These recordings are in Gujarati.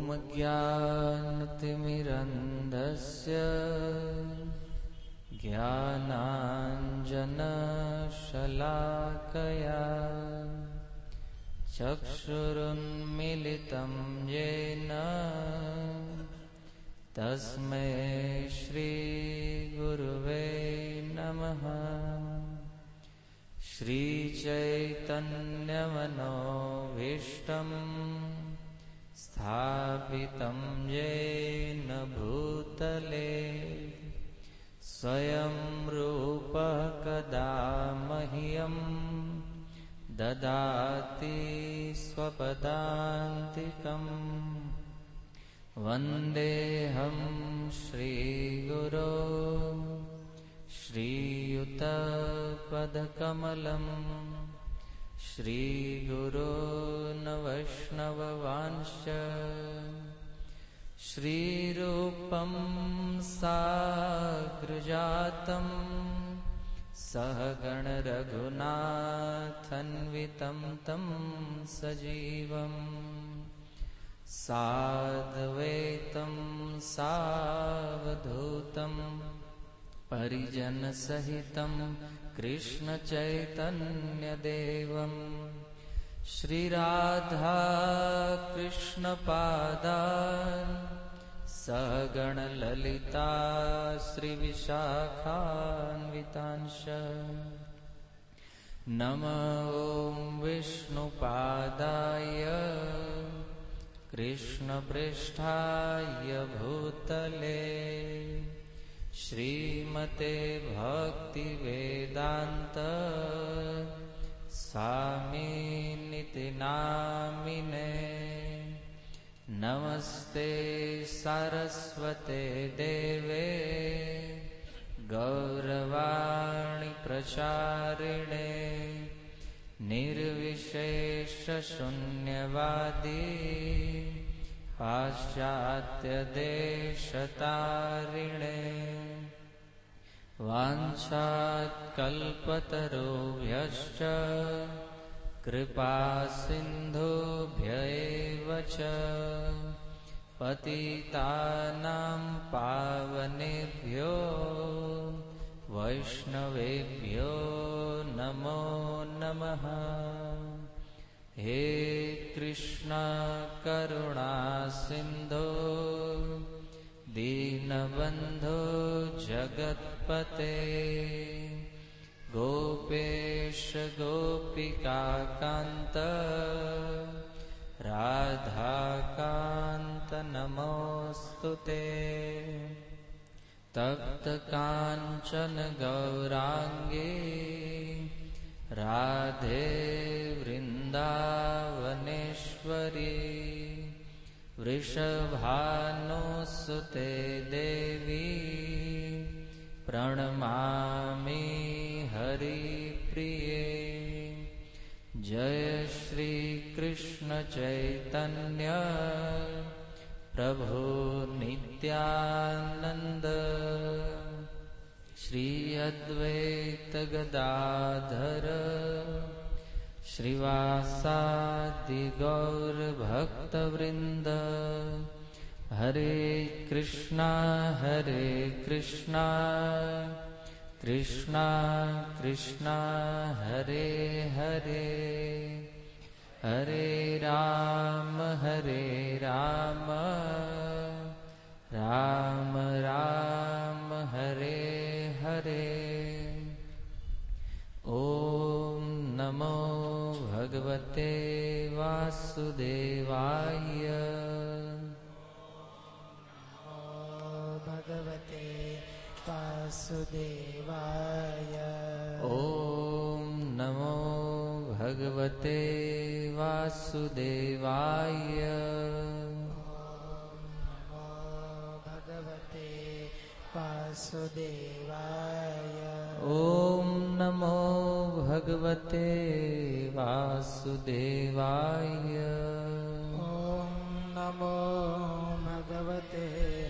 ज्ञानतिमिरन्धस्य ज्ञानाञ्जनशलाकया चक्षुरुन्मीलितं येन तस्मै श्रीगुरुवे नमः। श्रीचैतन्यमनोभीष्टं स्थापितं येन भूतले स्वयं रूपः कदा मह्यं ददाति स्वपदान्तिकम्। वन्देऽहं श्रीगुरो श्रीयुतपदकमलं श्रीगुरोन् वैष्णववांश्च श्रीरूपं साग्रजातं सहगणरघुनाथन्वितं तं सजीवम् साद्वैतं सावधूतं परिजनसहितं कृष्णचैतन्यदेवं श्रीराधा कृष्णपादान् सहगणललिता श्रीविशाखान्वितांश्च नमो विष्णुपादाय कृष्णपृष्ठाय भूतले श्रीमते भक्तिवेदान्त स्वामिनिति नामिने। नमस्ते सारस्वते देवे गौरवाणी प्रचारिणे निर्विशेषशून्यवादी पाश्चात्यदेशतारिणे वाञ्छात्कल्पतरुभ्यश्च कृपासिन्धुभ्य एव च पतितानां पावनेभ्यो वैष्णवेभ्यो नमो नमः। हे कृष्ण करुणा सिन्धो दीनबन्धो जगत्पते गोपेश गोपिकान्त राधाकान्त नमोऽस्तुते। तप्तकाञ्चन गौराङ्गी राधे वृन्दावनेश्वरी वृषभानुसुते देवी प्रणमामि हरिप्रिये। जय श्री कृष्ण चैतन्य प्रभु नित्यानंद श्री अद्वैत गदाधर श्रीवासादि गौर भक्तवृंद। हरे कृष्णा कृष्णा कृष्णा हरे हरे हरे राम राम राम हरे हरे। ओम नमो भगवते वासुदेवाय। भगवते वासुदेवाय। ओम नमो भगवते वासुदेवाय। वासुदेवाय। ओम नमो भगवते वासुदेवाय। ओम नमो भगवते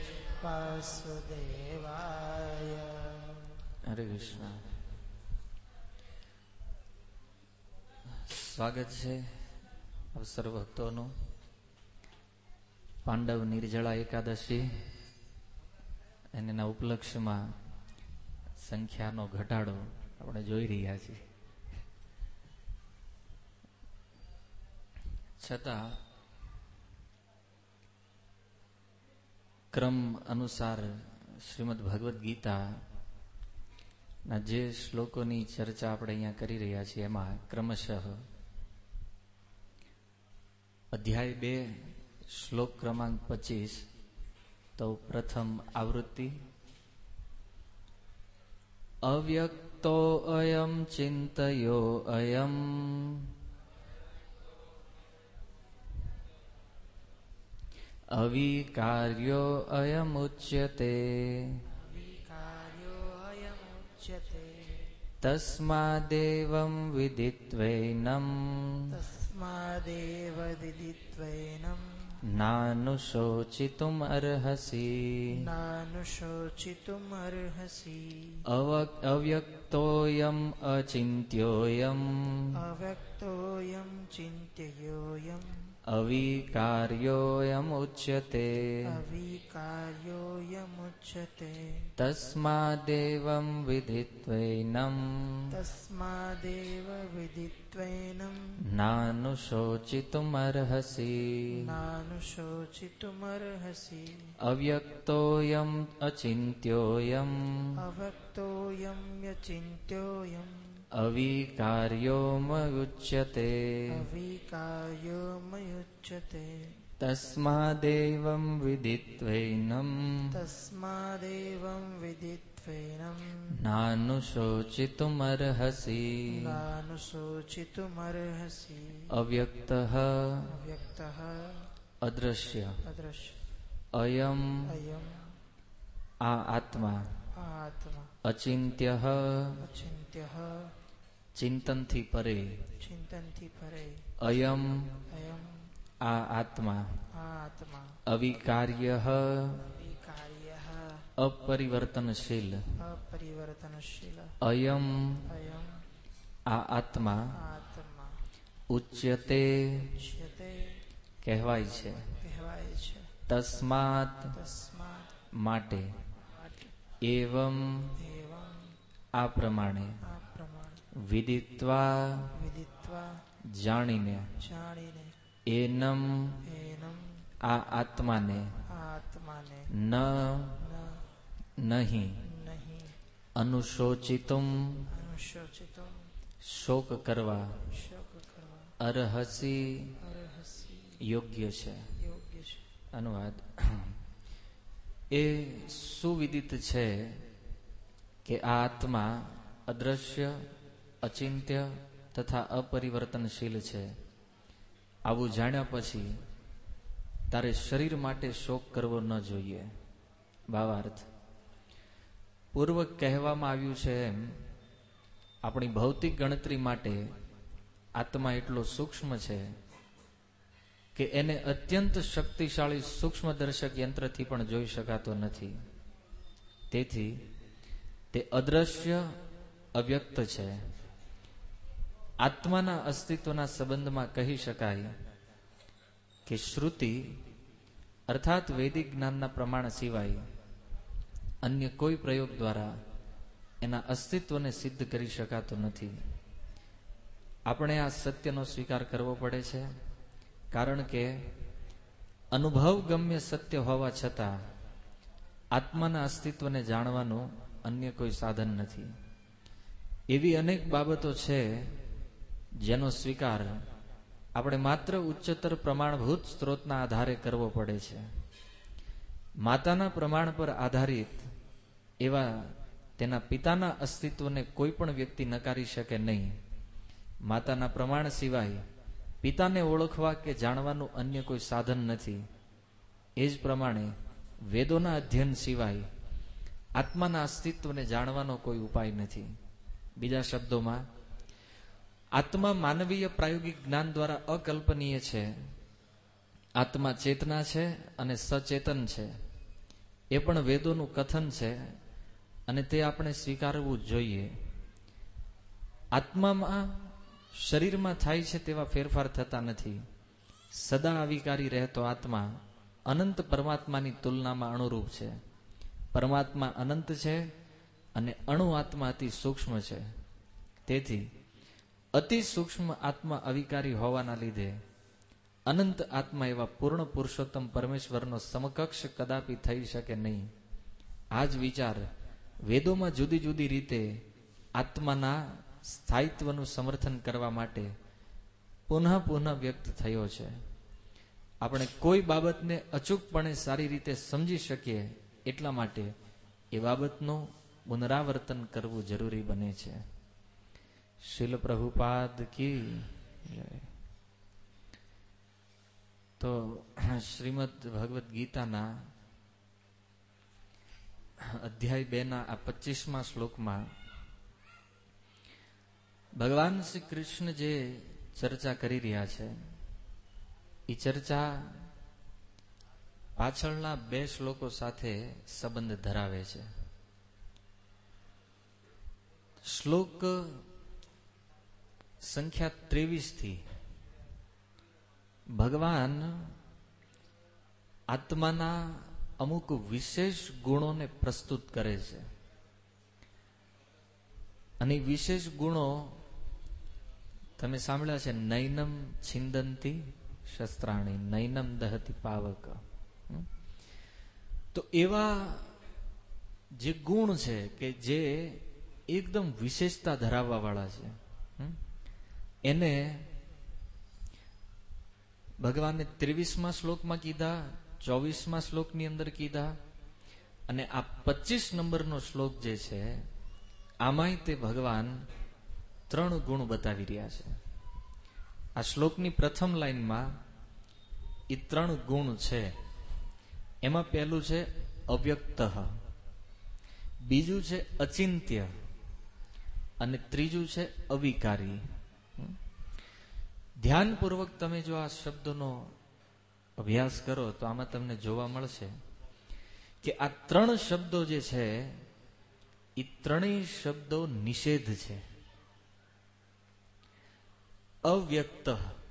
वासुदेवाय। हरे कृष्ण। સ્વાગત છે આપ સર્વ ભક્તોનું પાંડવ નિર્જળા એકાદશી અને એના ઉપલક્ષ્યમાં સંખ્યાનો ઘટાડો આપણે જોઈ રહ્યા છીએ. છતાં ક્રમ અનુસાર શ્રીમદ ભગવદ્ ગીતા ના જે શ્લોકોની ચર્ચા આપણે અહીંયા કરી રહ્યા છીએ એમાં ક્રમશઃ અધ્યાય 2 શ્લોક ક્રમાંક 25 તો પ્રથમ આવૃત્તિ. અવ્યક્તો અયમ ચિંતયો અયમ અવિકાર્યો અયમ ઉચ્યતે તસ્માદેવં વિદિત્વૈનમ નાનુશોચિતુમ અર્હસી અવ્યક્તોયમ અચિંત્યોયમ અવિકાર્યોયમ ઉચ્યતે તસ્માદેવં વિદિત્વૈનમ નાનુશોચિતુમ અર્હસી અવ્યક્તોયમ અચિંત્યોયમ અવિકાર્યોમયુચ્યતે તસ્માદેવં વિદિત્વૈનમ નાનુશોચિતુમ અર્હસી અવ્યક્તઃ અદ્રશ્ય અયમ આ આત્મા અચિંત્યઃ ચિંતનથી પરે અયમ આ આત્મા અવિકાર્યઃ અપરિવર્તનશીલ અયમ આ આત્મા ઉચ્યતે કહેવાય છે તસ્માત માટે એવં આ પ્રમાણે વિદિત્વા જાણીને એનમ આ આત્માને નહીં અનુશોચિતુમ શોક કરવા અર્હસી યોગ્ય છે. અનુવાદ. એ સુવિદિત છે કે આ આત્મા અદ્રશ્ય અચિંત્ય તથા અપરિવર્તનશીલ છે. આવું જાણ્યા પછી તારે શરીર માટે શોક કરવો ન જોઈએ. ભાવાર્થ. પૂર્વ કહેવામાં આવ્યું છે એમ આપણી ભૌતિક ગણતરી માટે આત્મા એટલો સૂક્ષ્મ છે કે એને અત્યંત શક્તિશાળી સૂક્ષ્મદર્શક યંત્રથી પણ જોઈ શકાતો નથી. તેથી તે અદ્રશ્ય અવ્યક્ત છે. આત્માના અસ્તિત્વના સંબંધમાં કહી શકાય કે શ્રુતિ અર્થાત વૈદિક જ્ઞાનના પ્રમાણ સિવાય અન્ય કોઈ પ્રયોગ દ્વારા એના અસ્તિત્વને સિદ્ધ કરી શકાતો નથી. આપણે આ સત્યનો સ્વીકાર કરવો પડે છે, કારણ કે અનુભવ ગમ્ય સત્ય હોવા છતાં આત્માના અસ્તિત્વને જાણવાનું અન્ય કોઈ સાધન નથી. એવી અનેક બાબતો છે જેનો સ્વીકાર આપણે માત્ર ઉચ્ચતર પ્રમાણભૂત સ્ત્રોતના આધારે કરવો પડે છે. માતાના પ્રમાણ પર આધારિત એવા તેના પિતાના અસ્તિત્વને કોઈ પણ વ્યક્તિ નકારી શકે નહીં. માતાના પ્રમાણ સિવાય પિતાને ઓળખવા કે જાણવાનું અન્ય કોઈ સાધન નથી. એ જ પ્રમાણે વેદોના અધ્યયન સિવાય આત્માના અસ્તિત્વને જાણવાનો કોઈ ઉપાય નથી. બીજા શબ્દોમાં, આત્મા માનવીય પ્રાયોગિક જ્ઞાન દ્વારા અકલ્પનીય છે. આત્મા ચેતના છે અને સચેતન છે. એ પણ વેદોનું કથન છે અને તે આપણે સ્વીકારવું જોઈએ. આત્મામાં શરીરમાં થાય છે તેવા ફેરફાર થતા નથી. સદા અવિકારી રહેતો આત્મા અનંત પરમાત્માની તુલનામાં અણુરૂપ છે. પરમાત્મા અનંત છે અને અણુ આત્મા અતિ સૂક્ષ્મ છે. તેથી અતિ સૂક્ષ્મ આત્મા અવિકારી હોવાના લીધે અનંત આત્મા એવા પૂર્ણ પુરુષોત્તમ પરમેશ્વરનો સમકક્ષ કદાપી થઈ શકે નહીં. આ જ વિચાર વેદોમાં જુદી જુદી રીતે આત્માના સ્થાયિત્વનું સમર્થન કરવા માટે પુનઃ પુનઃ વ્યક્ત થયો છે. આપણે કોઈ બાબતને અચૂકપણે સારી રીતે સમજી શકીએ એટલા માટે એ બાબતનું પુનરાવર્તન કરવું જરૂરી બને છે. શીલ પ્રભુપાદ કી જય. તો શ્રીમદ ભગવદ્ ગીતાના અધ્યાય 2 આ 25મા શ્લોકમાં ભગવાન શ્રી કૃષ્ણ જે ચર્ચા કરી રહ્યા છે એ ચર્ચા પાછળના 2 શ્લોકો સાથે સંબંધ ધરાવે છે. શ્લોક સંખ્યા 23 થી ભગવાન આત્માના અમુક વિશેષ ગુણોને પ્રસ્તુત કરે છે. અને વિશેષ ગુણો તમે સાંભળ્યા છે. નૈનમ છિંદંતી શસ્ત્રાણી, નૈનમ દહતી પાવક. તો એવા જે ગુણ છે કે જે એકદમ વિશેષતા ધરાવવા વાળા છે, એને ભગવાને 23મા શ્લોકમાં કીધા, 24મા શ્લોકની અંદર કીધા, અને આ 25 નંબરનો શ્લોક જે છે આમાંય તે ભગવાન 3 ગુણ બતાવી રહ્યા છે. આ શ્લોકની પ્રથમ લાઈનમાં એ 3 ગુણ છે. એમાં પહેલું છે અવ્યક્ત, બીજું છે અચિંત્ય અને ત્રીજું છે અવિકારી. ધ્યાનપૂર્વક તમે જો આ શબ્દોનો અભ્યાસ કરો તો આમાં તમને જોવા મળશે કે આ 3 શબ્દો જે છે એ 3 શબ્દો નિષેધ છે. અવ્યક્ત,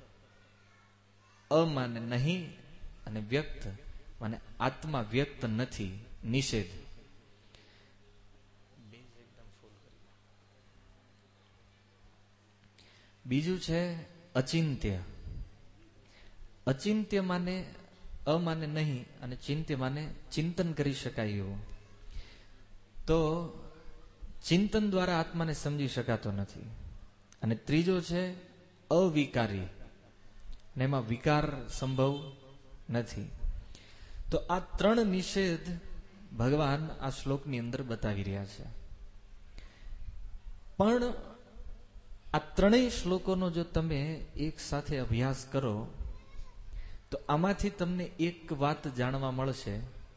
અ માને નહીં અને વ્યક્ત માને આત્મા વ્યક્ત નથી, નિષેધ. બીજું છે અચિંત્ય. અચિંત્ય માને અ માને નહીં અને ચિંત્ય માને ચિંતન કરી શકાય એવું. તો ચિંતન દ્વારા આત્માને સમજી શકાતો નથી. અને ત્રીજો છે અવિકારી, ને એમાં વિકાર સંભવ નથી. તો આ 3 નિષેધ ભગવાન આ શ્લોકની અંદર બતાવી રહ્યા છે. પણ આ 3 શ્લોકોનો જો તમે એક સાથે અભ્યાસ કરો તો આમાંથી તમને એક વાત જાણવા મળશે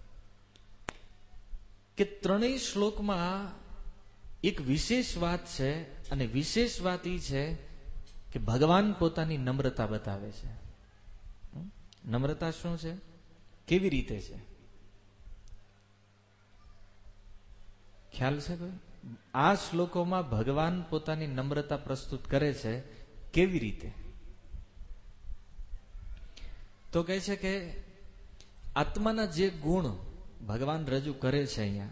કે 3 શ્લોકમાં એક વિશેષ વાત છે. અને વિશેષ વાત એ છે કે ભગવાન પોતાની નમ્રતા બતાવે છે. નમ્રતા શું છે, કેવી રીતે છે, ખ્યાલ છે કોઈ? આ શ્લોકોમાં ભગવાન પોતાની નમ્રતા પ્રસ્તુત કરે છે. કેવી રીતે? તો કહે છે કે આત્માના જે ગુણ ભગવાન રજૂ કરે છે અહીંયા,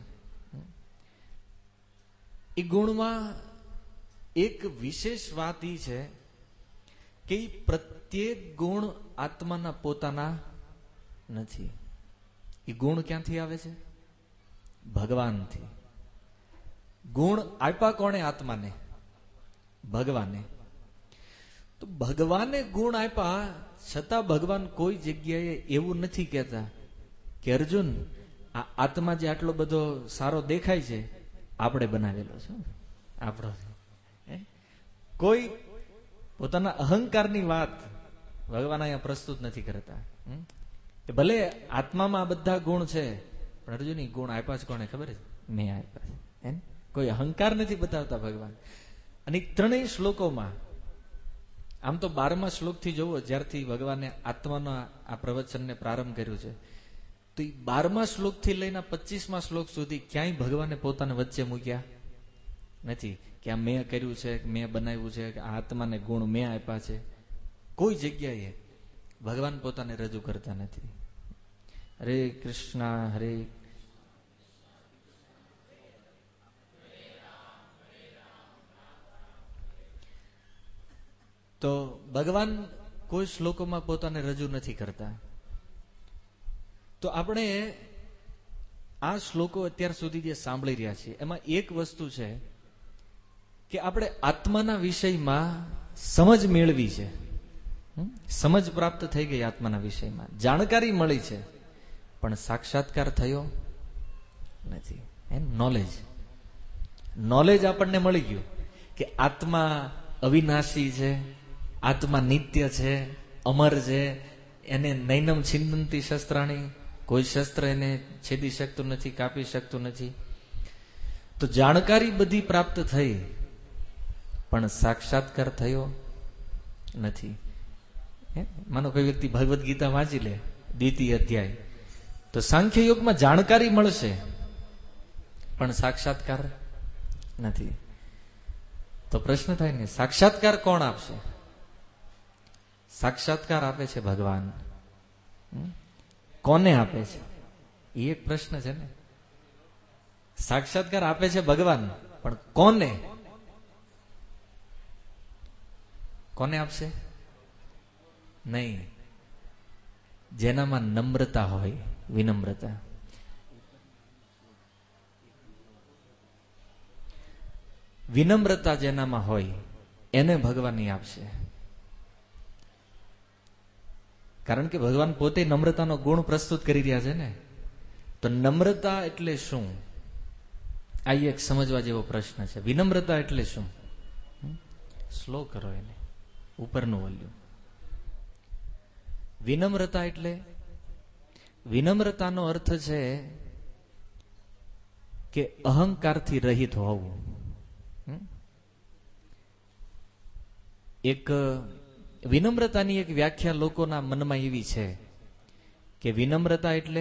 એ ગુણમાં એક વિશેષ વાત એ છે કે પ્રત્યેક ગુણ આત્માના પોતાના નથી. એ ગુણ ક્યાંથી આવે છે? ભગવાનથી. ગુણ આપ્યા કોણે આત્માને? ભગવાને. તો ભગવાને ગુણ આપ્યા છતાં ભગવાન કોઈ જગ્યાએ એવું નથી કહેતા કે અર્જુન આ આત્મા જે આટલો બધો સારો દેખાય છે આપણે બનાવેલો છે, આપણો. કોઈ પોતાના અહંકારની વાત ભગવાન અહીંયા પ્રસ્તુત નથી કરતા. ભલે આત્મામાં આ બધા ગુણ છે પણ અર્જુન ગુણ આપ્યા છે કોને ખબર છે? મેં આપ્યા છે. કોઈ અહંકાર નથી બતાવતા ભગવાન. અને 3 શ્લોકોમાં આમ તો 12મા શ્લોકથી જોવો, જ્યારથી ભગવાને આત્માના આ પ્રવચનને પ્રારંભ કર્યું છે, તો એ 12મા શ્લોકથી લઈને 25મા શ્લોક સુધી ક્યાંય ભગવાને પોતાને વચ્ચે મૂક્યા નથી કે આ મેં કર્યું છે, મેં બનાવ્યું છે, કે આ આત્માને ગુણ મેં આપ્યા છે. કોઈ જગ્યાએ ભગવાન પોતાને રજૂ કરતા નથી. હરે કૃષ્ણ હરે. તો ભગવાન કોઈ શ્લોકોમાં પોતાને રજૂ નથી કરતા. તો આપણે આ શ્લોકો અત્યાર સુધી જે સાંભળી રહ્યા છીએ એમાં એક વસ્તુ છે કે આપણે આત્માના વિષયમાં સમજ મેળવી છે, સમજ પ્રાપ્ત થઈ ગઈ આત્માના વિષયમાં, જાણકારી મળી છે, પણ સાક્ષાત્કાર થયો નથી. નોલેજ આપણને મળી ગયું કે આત્મા અવિનાશી છે, આત્મા નિત્ય છે, અમર છે, એને નૈનમ છિન્નંતી શસ્ત્રાણી, કોઈ શસ્ત્ર એને છેદી શકતું નથી, કાપી શકતું નથી. તો જાણકારી બધી પ્રાપ્ત થઈ, પણ સાક્ષાત્કાર થયો નથી. માનો કોઈ વ્યક્તિ ભગવદ્ ગીતા વાંચી લે 2ય અધ્યાય, તો સાંખ્ય યોગમાં જાણકારી મળશે પણ સાક્ષાત્કાર નથી. તો પ્રશ્ન થાય ને, સાક્ષાત્કાર કોણ આપશે? સાક્ષાત્કાર આપે છે ભગવાન. કોને આપે છે એ એક પ્રશ્ન છે ને. સાક્ષાત્કાર આપે છે ભગવાન, પણ કોને? કોને આપશે? નહીં, જેનામાં નમ્રતા હોય, વિનમ્રતા. વિનમ્રતા જેનામાં હોય એને ભગવાન આપશે. કારણ કે ભગવાન પોતે નમ્રતાનો ગુણ પ્રસ્તુત કરી રહ્યા છે ને. તો નમ્રતા એટલે શું? આ એક સમજવા જેવો પ્રશ્ન છે. વિનમ્રતા એટલે શું? સ્લો કરો એને, ઉપરનું વોલ્યુમ. વિનમ્રતા એટલે, વિનમ્રતાનો અર્થ છે કે અહંકારથી રહિત હોવું. એક વિનમ્રતાની એક વ્યાખ્યા લોકોના મનમાં એવી છે કે વિનમ્રતા એટલે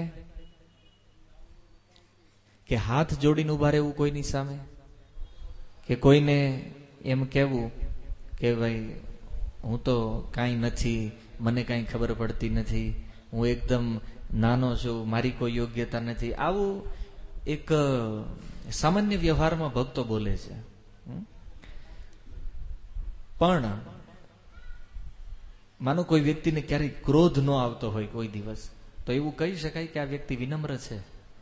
કે હાથ જોડીને ઉભા રહેવું કોઈની સામે, કે કોઈને એમ કહેવું કે ભાઈ હું તો કાંઈ નથી, મને કાંઈ ખબર પડતી નથી, હું એકદમ નાનો છું, મારી કોઈ યોગ્યતા નથી. આવું એક સામાન્ય વ્યવહારમાં ભક્તો બોલે છે. પણ માનો કોઈ વ્યક્તિને ક્યારેય ક્રોધ ન આવતો હોય કોઈ દિવસ, તો એવું કહી શકાય કે આ વ્યક્તિ વિનમ્ર છે.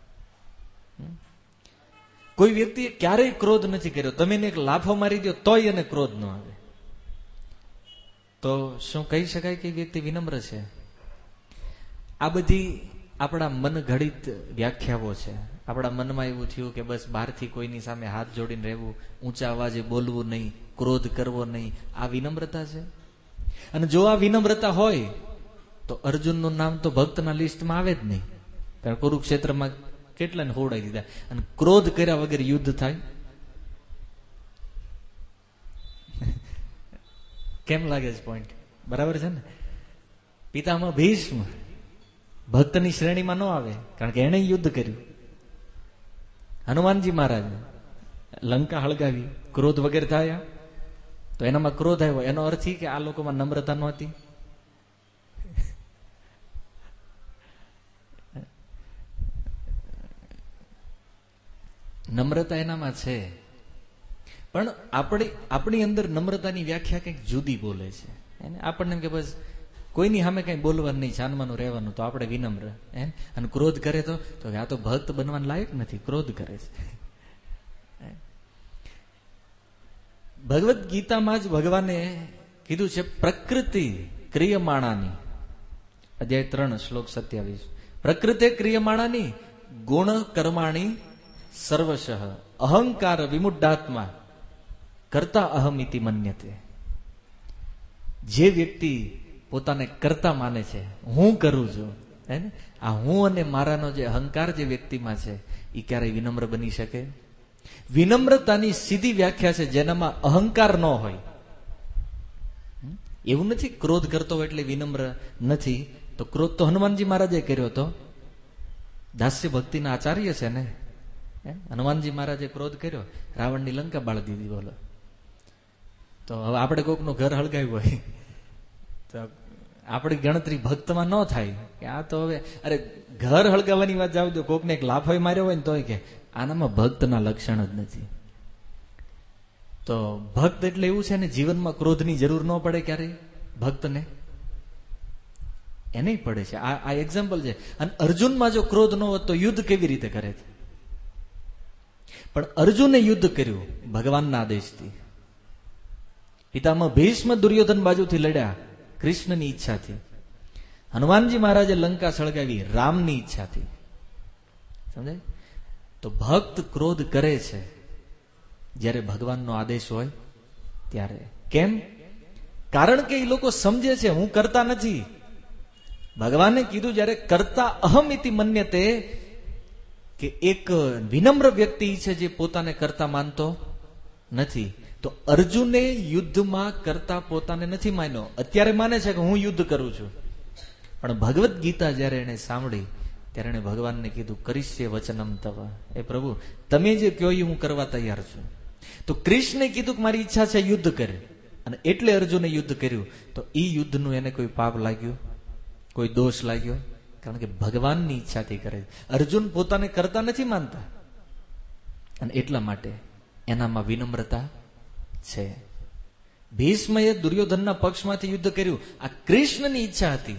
કોઈ વ્યક્તિએ ક્યારેય ક્રોધ નથી કર્યો, તમે એને એક લાફો મારી દો તોય એને ક્રોધ ન આવે, તો શું કહી શકાય કે વ્યક્તિ વિનમ્ર છે? આ બધી આપણા મન ઘડિત વ્યાખ્યાઓ છે. આપણા મનમાં એવું થયું કે બસ બહારથી કોઈની સામે હાથ જોડીને રહેવું, ઊંચા અવાજે બોલવું નહીં, ક્રોધ કરવો નહીં, આ વિનમ્રતા છે. અને જો આ વિનમ્રતા હોય તો અર્જુનનું નામ તો ભક્તના લિસ્ટમાં આવે જ નહીં. કારણ કુરુક્ષેત્રમાં કેટલાને હોડાઈ દીધા. અને ક્રોધ કર્યા વગર યુદ્ધ થાય? કેમ લાગે છે પોઈન્ટ? બરાબર છે ને? પિતામહ ભીષ્મ ભક્તની શ્રેણીમાં ન આવે, કારણ કે એને યુદ્ધ કર્યું. હનુમાનજી મહારાજ લંકા હળગાવી, ક્રોધ વગેરે થયા, તો એનામાં ક્રોધ આવ્યો. એનો અર્થ એ કે આ લોકોમાં નમ્રતા નહોતી. નમ્રતા એનામાં છે, પણ આપણી અંદર નમ્રતાની વ્યાખ્યા કંઈક જુદી બોલે છે. આપણને કે બસ કોઈની સામે કઈ બોલવાનું નહીં, છાનમાનું રહેવાનું, તો આપણે વિનમ્ર. અને ક્રોધ કરે તો આ તો ભક્ત બનવાનું લાયક નથી, ક્રોધ કરે છે. ભગવદ્ ગીતામાં જ ભગવાને કીધું છે પ્રકૃતિ ક્રિયમાણાની, અધ્યાય 3 શ્લોક 27, પ્રકૃતે ક્રિયમાણાની ગુણ કર્માણી સર્વશ અહંકાર વિમુઢાત્મા કરતા અહમિતિ મન્યતે. જે વ્યક્તિ પોતાને કરતા માને છે, હું કરું છું, આ હું અને મારાનો જે અહંકાર જે વ્યક્તિમાં છે એ ક્યારેય વિનમ્ર બની શકે? વિનમ્રતાની સીધી વ્યાખ્યા છે જેનામાં અહંકાર ન હોય. એવું નથી ક્રોધ કરતો હોય એટલે વિનમ્ર નથી. તો ક્રોધ તો હનુમાનજી મહારાજે કર્યો હતો. દાસ્ય ભક્તિના આચાર્ય છે ને. હનુમાનજી મહારાજે ક્રોધ કર્યો, રાવણની લંકા બાળી દીધી. બોલો, તો હવે આપણે કોકનું ઘર હળગાવ્યું હોય તો આપણી ગણતરી ભક્તમાં ન થાય કે આ તો હવે અરે ઘર હળગાવવાની વાત જાવ દો, કોકને એક લાફો માર્યો હોય ને તોય કે આનામાં ભક્તના લક્ષણ જ નથી. તો ભક્ત એટલે એવું છે ને, જીવનમાં ક્રોધની જરૂર ન પડે ક્યારેય ભક્તને, એને પડે છે. આ એક્ઝામ્પલ છે. અને અર્જુનમાં જો ક્રોધ ન હોત તો યુદ્ધ કેવી રીતે કરે છે? પણ અર્જુને યુદ્ધ કર્યું ભગવાનના આદેશથી. પિતામહ ભીષ્મ દુર્યોધન બાજુથી લડ્યા કૃષ્ણની ઈચ્છાથી. હનુમાનજી મહારાજે લંકા સળગાવી રામની ઈચ્છાથી. સમજાય? તો ભક્ત ક્રોધ કરે છે જ્યારે ભગવાનનો આદેશ હોય ત્યારે. કેમ? કારણ કે એ લોકો સમજે છે હું કરતા નથી. ભગવાને કીધું જ્યારે કરતા અહમ ઇતિ મન્યતે, કે એક વિનમ્ર વ્યક્તિ છે જે પોતાને કરતા માનતો નથી. તો અર્જુને યુદ્ધમાં કરતા પોતાને નથી માન્યો. અત્યારે માને છે કે હું યુદ્ધ કરું છું, પણ ભગવદ્ ગીતા જયારે એને સાંભળી ત્યારે એને ભગવાનને કીધું કરીશ્ય વચનમ તવ, એ પ્રભુ તમે જે કહો એ હું કરવા તૈયાર છું. તો કૃષ્ણે કીધું કે મારી ઈચ્છા છે યુદ્ધ કરે, અને એટલે અર્જુને યુદ્ધ કર્યું. તો એ યુદ્ધનું એને કોઈ પાપ લાગ્યું, કોઈ દોષ લાગ્યો? કારણ કે ભગવાનની ઈચ્છાથી કરે. અર્જુન પોતાને કરતા નથી માનતા, અને એટલા માટે એનામાં વિનમ્રતા છે. ભીષ્મએ દુર્યોધનના પક્ષમાંથી યુદ્ધ કર્યું, આ કૃષ્ણની ઈચ્છા હતી.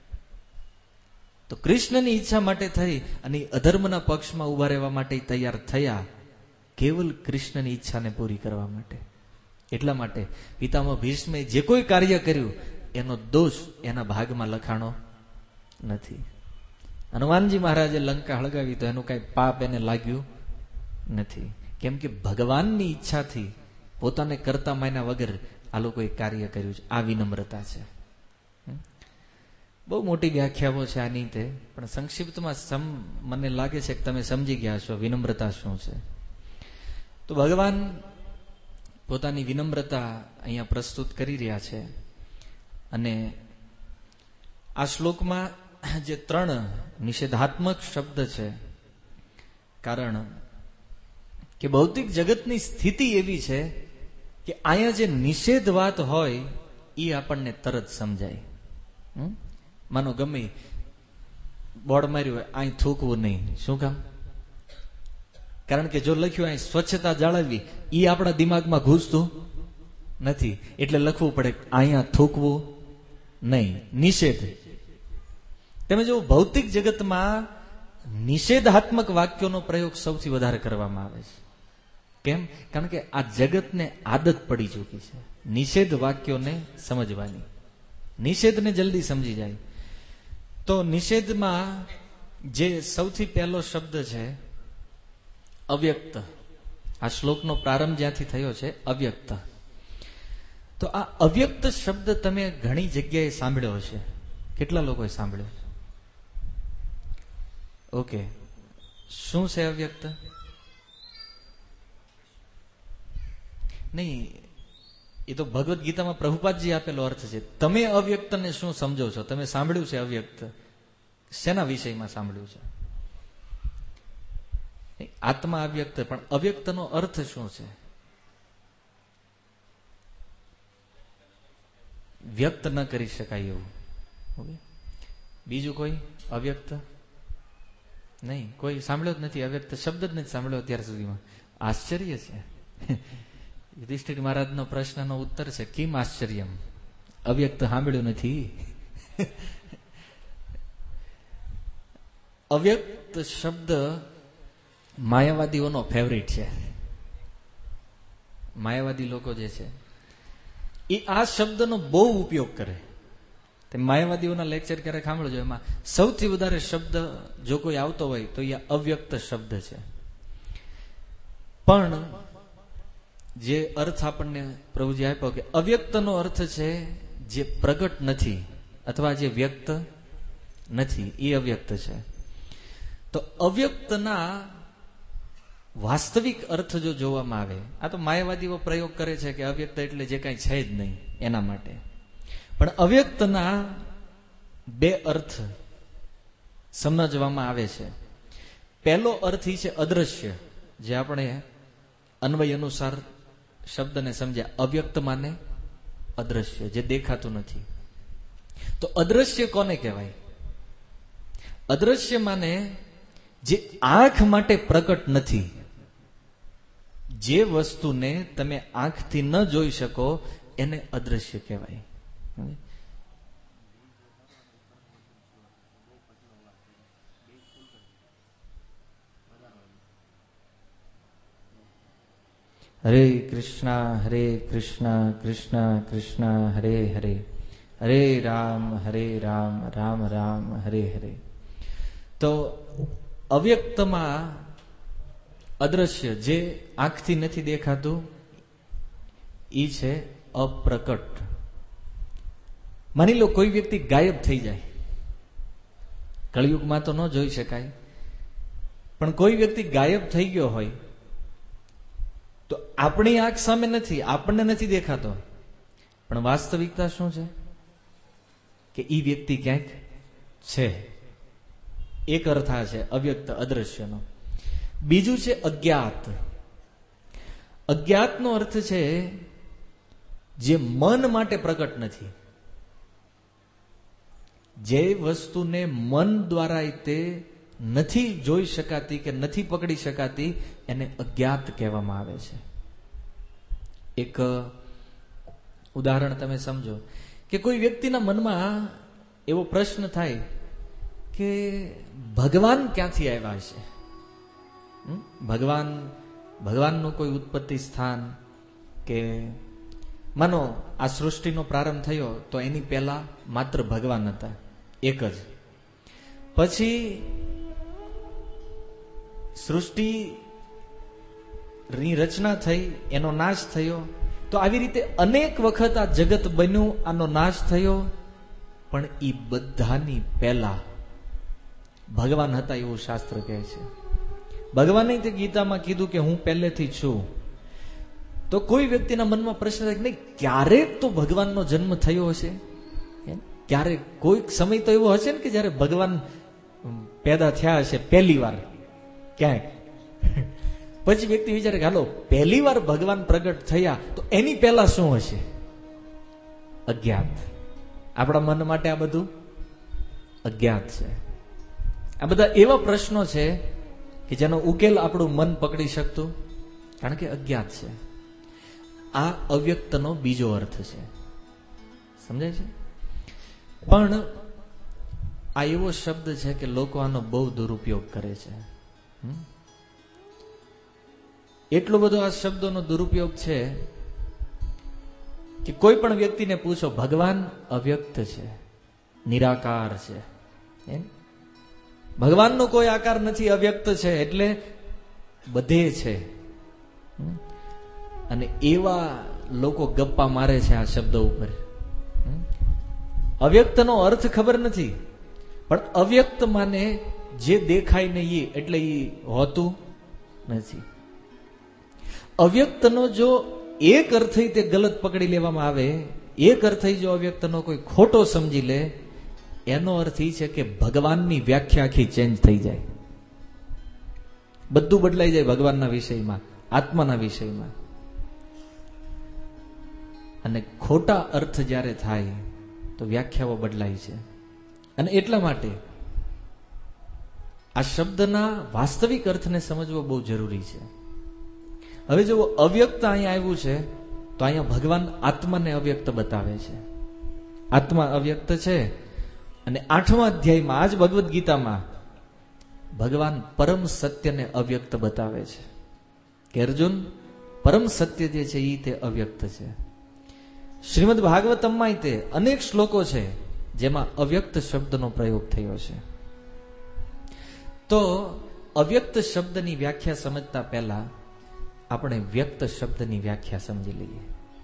તો કૃષ્ણની ઈચ્છા માટે થઈ અને અધર્મના પક્ષમાં ઉભા રહેવા માટે તૈયાર થયા, કેવલ કૃષ્ણની ઈચ્છાને પૂરી કરવા માટે. એટલા માટે પિતામહ ભીષ્મે જે કોઈ કાર્ય કર્યું એનો દોષ એના ભાગમાં લખાણો નથી. હનુમાનજી મહારાજે લંકા હળગાવી તો એનું કઈ પાપ એને લાગ્યું નથી. કેમ કે ભગવાનની ઈચ્છાથી પોતાને કરતા માન્યા વગર આ લોકોએ કાર્ય કર્યું છે. આ વિનમ્રતા છે. બહુ મોટી વ્યાખ્યાઓ છે આની તે, પણ સંક્ષિપ્તમાં મને લાગે છે કે તમે સમજી ગયા છો વિનમ્રતા શું છે. તો ભગવાન પોતાની વિનમ્રતા અહીંયા પ્રસ્તુત કરી રહ્યા છે. અને આ શ્લોકમાં જે 3 નિષેધાત્મક શબ્દ છે, કારણ કે ભૌતિક જગતની સ્થિતિ એવી છે કે અહીંયા જે નિષેધ વાત હોય એ આપણને તરત સમજાય. માનો ગમે બોર્ડ માર્યું હોય અહીં થૂકવું નહીં, શું કામ? કારણ કે જો લખ્યું અહીં સ્વચ્છતા જાળવવી, એ આપણા દિમાગમાં ઘૂસતું નથી, એટલે લખવું પડે અહીંયા થૂકવું નહીં, નિષેધ. તમે જો ભૌતિક જગતમાં નિષેધાત્મક વાક્યોનો પ્રયોગ સૌથી વધારે કરવામાં આવે છે. કેમ? કારણ કે આ જગતને આદત પડી ચૂકી છે નિષેધ વાક્યોને સમજવાની. નિષેધને જલ્દી સમજી જાય. તો નિષેધમાં જે સૌથી પહેલો શબ્દ છે અવ્યક્ત. આ શ્લોકનો પ્રારંભ જ્યાંથી થયો છે અવ્યક્ત. તો આ અવ્યક્ત શબ્દ તમે ઘણી જગ્યાએ સાંભળ્યો હશે. કેટલા લોકોએ સાંભળ્યો? ઓકે, શું છે અવ્યક્ત? નહીં, એ તો ભગવદ્ ગીતામાં પ્રભુપાદજી આપેલો અર્થ છે. તમે અવ્યક્તને શું સમજો છો? તમે સાંભળ્યું છે અવ્યક્ત? શેના વિષયમાં સાંભળ્યું છે? આત્મા અવ્યક્ત, પણ અવ્યક્તનો અર્થ શું છે? વ્યક્ત ન કરી શકાય એવું. બીજું કોઈ અવ્યક્ત? નહીં, કોઈ સાંભળ્યો જ નથી. અવ્યક્ત શબ્દ જ નથી સાંભળ્યો અત્યાર સુધીમાં. આશ્ચર્ય છે. યુધિષ્ઠિર મહારાજનો પ્રશ્નનો ઉત્તર છે કિમ આશ્ચર્યમ, અવ્યક્ત સાંભળ્યું નથી. અવ્યક્ત શબ્દ માયાવાદીઓનો ફેવરિટ છે. માયાવાદી લોકો જે છે એ આ શબ્દનો બહુ ઉપયોગ કરે. તે માયાવાદીઓના લેક્ચર ક્યારેક સાંભળજો, એમાં સૌથી વધારે શબ્દ જો કોઈ આવતો હોય તો એ અવ્યક્ત શબ્દ છે. પણ જે અર્થ આપણને પ્રભુજી આપ્યો કે અવ્યક્તનો અર્થ છે જે પ્રગટ નથી અથવા જે વ્યક્ત નથી, એ અવ્યક્ત છે. તો અવ્યક્તના વાસ્તવિક અર્થ જો જોવામાં આવે, આ તો માયાવાદીઓ પ્રયોગ કરે છે કે અવ્યક્ત એટલે જે કાંઈ છે જ નહીં એના માટે. પણ અવ્યક્તના 2 અર્થ સમજવામાં આવે છે. પહેલો અર્થ એ છે અદ્રશ્ય, જે આપણે અન્વય અનુસાર શબ્દને સમજ્યા. અવ્યક્ત માને અદ્રશ્ય, જે દેખાતું નથી. તો અદ્રશ્ય કોને કહેવાય? અદ્રશ્ય માને જે આંખ માટે પ્રકટ નથી, જે વસ્તુને તમે આંખથી ન જોઈ શકો એને અદ્રશ્ય કહેવાય. હરે કૃષ્ણ કૃષ્ણ કૃષ્ણ હરે હરે, હરે રામ રામ રામ હરે હરે. તો અવ્યક્તમાં અદ્રશ્ય જે આંખથી નથી દેખાતું એ છે અપ્રકટ. માની લો કોઈ વ્યક્તિ ગાયબ થઈ જાય, કળિયુગમાં તો ન જોઈ શકાય, પણ કોઈ વ્યક્તિ ગાયબ થઈ ગયો હોય તો આપણી આંખ સામે નથી, આપણને નથી દેખાતો, પણ વાસ્તવિકતા શું છે કે ઈ વ્યક્તિ ક્યાંક છે. એક અર્થ આ છે અવ્યક્ત અદ્રશ્યનો. બીજું છે અજ્ઞાત. અજ્ઞાતનો અર્થ છે જે મન માટે પ્રકટ નથી, જે વસ્તુને મન દ્વારા તે નથી જોઈ શકાતી કે નથી પકડી શકાતી એને અજ્ઞાત કહેવામાં આવે છે. એક ઉદાહરણ તમે સમજો કે કોઈ વ્યક્તિના મનમાં એવો પ્રશ્ન થાય કે ભગવાન ક્યાંથી આવ્યા છે. ભગવાનનું કોઈ ઉત્પત્તિ સ્થાન, કે માનો આ સૃષ્ટિનો પ્રારંભ થયો તો એની પહેલા માત્ર ભગવાન હતા, એક જ. પછી સૃષ્ટિની રચના થઈ, એનો નાશ થયો, તો આવી રીતે અનેક વખત આ જગત બન્યું, આનો નાશ થયો, પણ એ બધાની પહેલા ભગવાન હતા એવું શાસ્ત્ર કહે છે. ભગવાને તે ગીતામાં કીધું કે હું પહેલેથી છું. તો કોઈ વ્યક્તિના મનમાં પ્રશ્ન થાય કે નહીં, ક્યારેક તો ભગવાનનો જન્મ થયો હશે, ક્યારેક કોઈક સમય તો એવો હશે ને કે જયારે ભગવાન પેદા થયા હશે પહેલી વાર ક્યાંક. પછી વ્યક્તિ વિચારે કે હાલો પહેલી વાર ભગવાન પ્રગટ થયા તો એની પહેલા શું હશે? અજ્ઞાત. આપણા મન માટે આ બધું અજ્ઞાત છે. આ બધા એવા પ્રશ્નો છે કે જેનો ઉકેલ આપણું મન પકડી શકતું, કારણ કે અજ્ઞાત છે. આ અવ્યક્તનો બીજો અર્થ છે. સમજાય છે? પણ આ એવો શબ્દ છે કે લોકો આનો બહુ દુરુપયોગ કરે છે. એટલો બધો આ શબ્દોનો દુરુપયોગ છે કે કોઈ પણ વ્યક્તિને પૂછો, ભગવાન અવ્યક્ત છે, નિરાકાર છે, ભગવાનનો કોઈ આકાર નથી, અવ્યક્ત છે, એટલે બધે છે. અને એવા લોકો ગપ્પા મારે છે આ શબ્દ ઉપર. અવ્યક્તનો અર્થ ખબર નથી, પણ અવ્યક્ત માને જે દેખાય નહીં એટલે એ હોતું નથી. અવ્યક્તનો જો એક અર્થ તે ગલત પકડી લેવામાં આવે, એક અર્થ જો અવ્યક્તનો કોઈ ખોટો સમજી લે, એનો અર્થ એ છે કે ભગવાનની વ્યાખ્યા આખી ચેન્જ થઈ જાય, બધું બદલાઈ જાય ભગવાનના વિષયમાં, આત્માના વિષયમાં. અને ખોટા અર્થ જ્યારે થાય તો વ્યાખ્યાઓ બદલાય છે. અને એટલા માટે આ શબ્દના વાસ્તવિક અર્થને સમજવો બહુ જરૂરી છે. હવે જો અવ્યક્ત અહીંયા આવ્યું છે તો અહીંયા ભગવાન આત્માને અવ્યક્ત બતાવે છે. આત્મા અવ્યક્ત છે. અને 8મા અધ્યાયમાં આજ ભગવદ્ ગીતામાં ભગવાન પરમ સત્યને અવ્યક્ત બતાવે છે કે અર્જુન, પરમ સત્ય જે છે એ તે અવ્યક્ત છે. શ્રીમદ ભાગવતમમાં તે અનેક શ્લોકો છે જેમાં અવ્યક્ત શબ્દનો પ્રયોગ થયો છે. તો અવ્યક્ત શબ્દની વ્યાખ્યા સમજતા પહેલા આપણે વ્યક્ત શબ્દની વ્યાખ્યા સમજી લઈએ.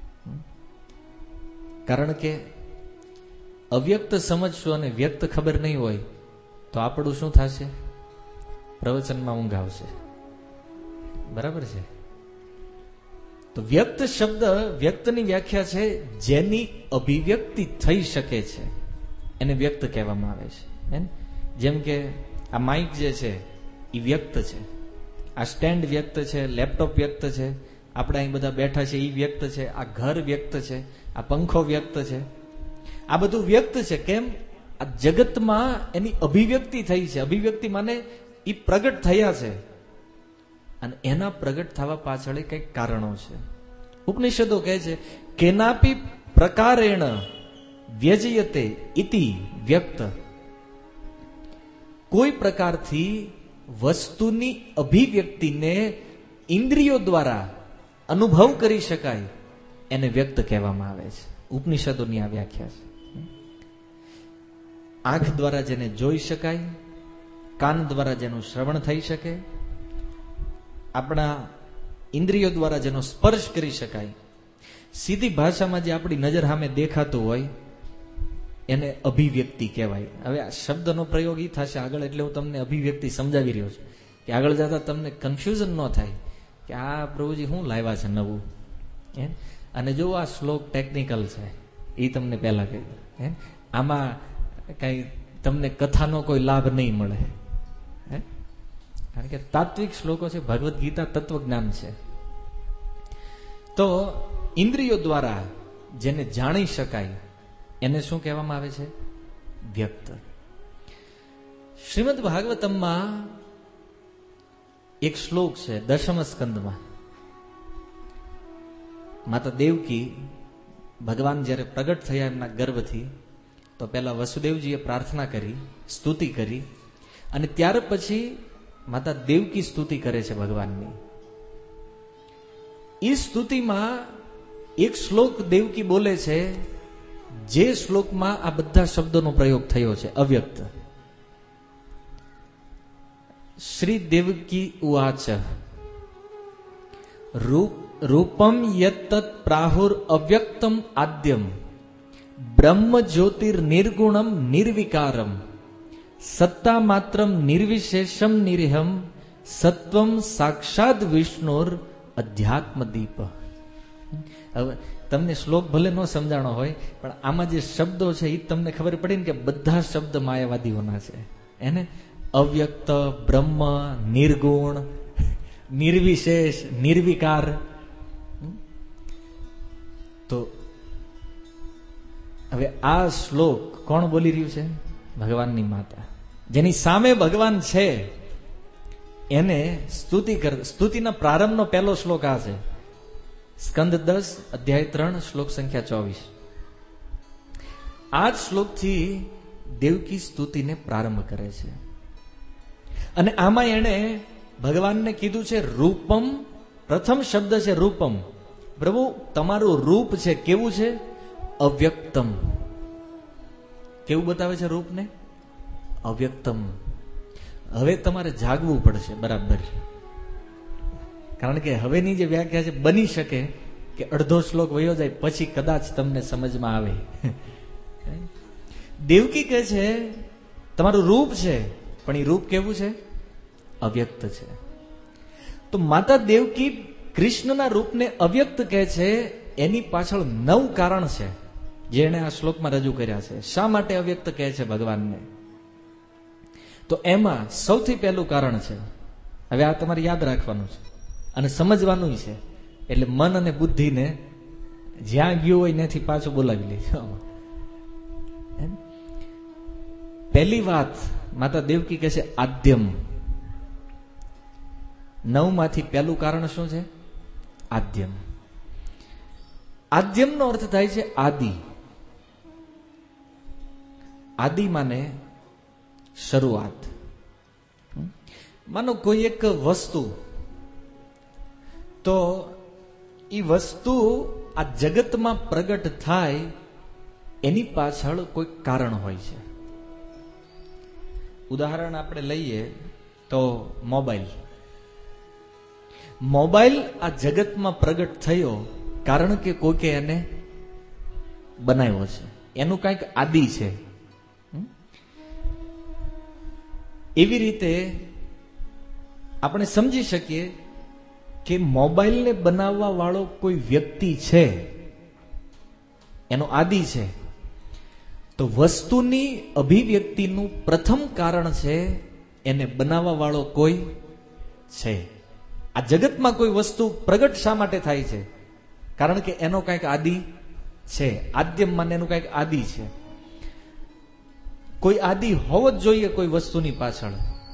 કારણ કે અવ્યક્ત સમજશું અને વ્યક્ત ખબર નહીં હોય તો આપણું શું થશે? પ્રવચનમાં ઊંઘ આવશે. બરાબર છે? તો વ્યક્ત શબ્દ, વ્યક્તની વ્યાખ્યા છે જેની અભિવ્યક્તિ થઈ શકે છે એને વ્યક્ત કહેવામાં આવે છે. જેમ કે આ માઇક જે છે એ વ્યક્ત છે, આ સ્ટેન્ડ વ્યક્ત છે, લેપટોપ વ્યક્ત છે, આપણે અહીં બધા બેઠા છે એ વ્યક્ત છે, આ ઘર વ્યક્ત છે, આ પંખો વ્યક્ત છે. આ બધું વ્યક્ત છે. કેમ? આ જગતમાં એની અભિવ્યક્તિ થઈ છે. અભિવ્યક્તિ માને એ પ્રગટ થયા છે, અને એના પ્રગટ થવા પાછળ કંઈક કારણો છે. ઉપનિષદો કહે છે, કેનાપી પ્રકારેણ વ્યજયતે ઇતિ વ્યક્ત. કોઈ પ્રકારથી વસ્તુની અભિવ્યક્તિને ઇન્દ્રિયો દ્વારા અનુભવ કરી શકાય એને વ્યક્ત કહેવામાં આવે છે. ઉપનિષદોની આ વ્યાખ્યા છે. આંખ દ્વારા જેને જોઈ શકાય, કાન દ્વારા જેનું શ્રવણ થઈ શકે, આપણા ઇન્દ્રિયો દ્વારા જેનો સ્પર્શ કરી શકાય, સીધી ભાષામાં જે આપણી નજર સામે દેખાતું હોય એને અભિવ્યક્તિ કહેવાય. હવે આ શબ્દનો પ્રયોગ એ થશે આગળ, એટલે હું તમને અભિવ્યક્તિ સમજાવી રહ્યો છું કે આગળ જતા તમને કન્ફ્યુઝન ન થાય કે આ પ્રભુજી શું લાવ્યા છે નવું. અને જો આ શ્લોક ટેકનિકલ છે એ તમને પહેલા કહી દઉં. આમાં કઈ તમને કથાનો કોઈ લાભ નહીં મળે, કારણ કે તાત્વિક શ્લોકો છે, ભગવદ્ ગીતા તત્વજ્ઞાન છે. તો ઇન્દ્રિયો દ્વારા જેને જાણી શકાય એને શું કહેવામાં આવે છે? વ્યક્ત. શ્રીમદ ભાગવતમમાં એક શ્લોક છે 10મ સ્કંદમાં. માતા દેવકી ભગવાન જ્યારે પ્રગટ થયા એમના ગર્ભથી, તો પહેલા વસુદેવજીએ પ્રાર્થના કરી, સ્તુતિ કરી, અને ત્યાર પછી માતા દેવકી સ્તુતિ કરે છે ભગવાનની. એ સ્તુતિમાં એક શ્લોક દેવકી બોલે છે, જે શ્લોકમાં આ બધા શબ્દોનો પ્રયોગ થયો છે, અવ્યક્ત. શ્રી દેવકી ઉવાચ રૂપમ યત્તત પ્રાહુર અવ્યક્તમ આદ્યમ બ્રહ્મ જ્યોતિર નિર્ગુણમ નિર્વિકારમ સત્તા માત્રમ નિર્વિશેષમ નિરહમ સત્વમ સાક્ષાત વિષ્ણુર અધ્યાત્મ દીપ. હવે તમને શ્લોક ભલે ન સમજાણો હોય, પણ આમાં જે શબ્દો છે એ તમને ખબર પડી ને કે બધા શબ્દ માયાવાદીઓના છે. એને અવ્યક્ત, બ્રહ્મ, નિર્ગુણ, નિર્વિશેષ, નિર્વિકાર. તો હવે આ શ્લોક કોણ બોલી રહ્યું છે? ભગવાનની માતા, જેની સામે ભગવાન છે એને સ્તુતિના પ્રારંભનો પહેલો શ્લોક આ છે. સ્કંદ 10 અધ્યાય 3 શ્લોક સંખ્યા 24. આ જ શ્લોકથી દેવકી સ્તુતિને પ્રારંભ કરે છે. અને આમાં એણે ભગવાનને કીધું છે રૂપમ. પ્રથમ શબ્દ છે રૂપમ. પ્રભુ તમારું રૂપ છે કેવું છે? અવ્યક્તમ. કેવું બતાવે છે રૂપને? અવ્યક્તમ. હવે તમારે જાગવું પડશે બરાબર, કારણ કે હવેની જે વ્યાખ્યા છે બની શકે કે અડધો શ્લોક વયો જાય પછી કદાચ તમને સમજમાં આવે. દેવકી કહે છે તમારું રૂપ છે, પણ એ રૂપ કેવું છે? અવ્યક્ત છે. તો માતા દેવકી કૃષ્ણના રૂપને અવ્યક્ત કહે છે, એની પાછળ 9 કારણ છે જે એણે આ શ્લોકમાં રજૂ કર્યા છે. શા માટે અવ્યક્ત કહે છે ભગવાનને? તો એમાં સૌથી પહેલું કારણ છે, હવે આ તમારે યાદ રાખવાનું છે અને સમજવાનું છે, એટલે મન અને બુદ્ધિને જ્યાં ગયું હોય ત્યાંથી પાછું બોલાવી લેજો. પહેલી વાત માતા દેવકી કહે છે આદ્યમ. 9 માંથી પહેલું કારણ શું છે? આદ્યમ. આદ્યમનો અર્થ થાય છે આદિ. આદિ માને શરૂઆત. માનો કોઈ એક વસ્તુ, તો એ વસ્તુ આ જગતમાં પ્રગટ થાય એની પાછળ કોઈ કારણ હોય છે. ઉદાહરણ આપણે લઈએ તો મોબાઈલ. મોબાઈલ આ જગતમાં પ્રગટ થયો કારણ કે કોઈકે એને બનાવ્યો છે, એનું કંઈક આદિ છે. એવી રીતે આપણે સમજી શકીએ કે મોબાઈલને બનાવવા વાળો કોઈ વ્યક્તિ છે, એનો આદિ છે. તો વસ્તુની અભિવ્યક્તિનું પ્રથમ કારણ છે એને બનાવવા વાળો કોઈ છે. આ જગતમાં કોઈ વસ્તુ પ્રગટ શા માટે થાય છે? કારણ કે એનો કંઈક આદિ છે. આદ્યમ માને એનું કઈક આદિ છે. કોઈ આદિ હોવો જ જોઈએ કોઈ વસ્તુની પાછળ.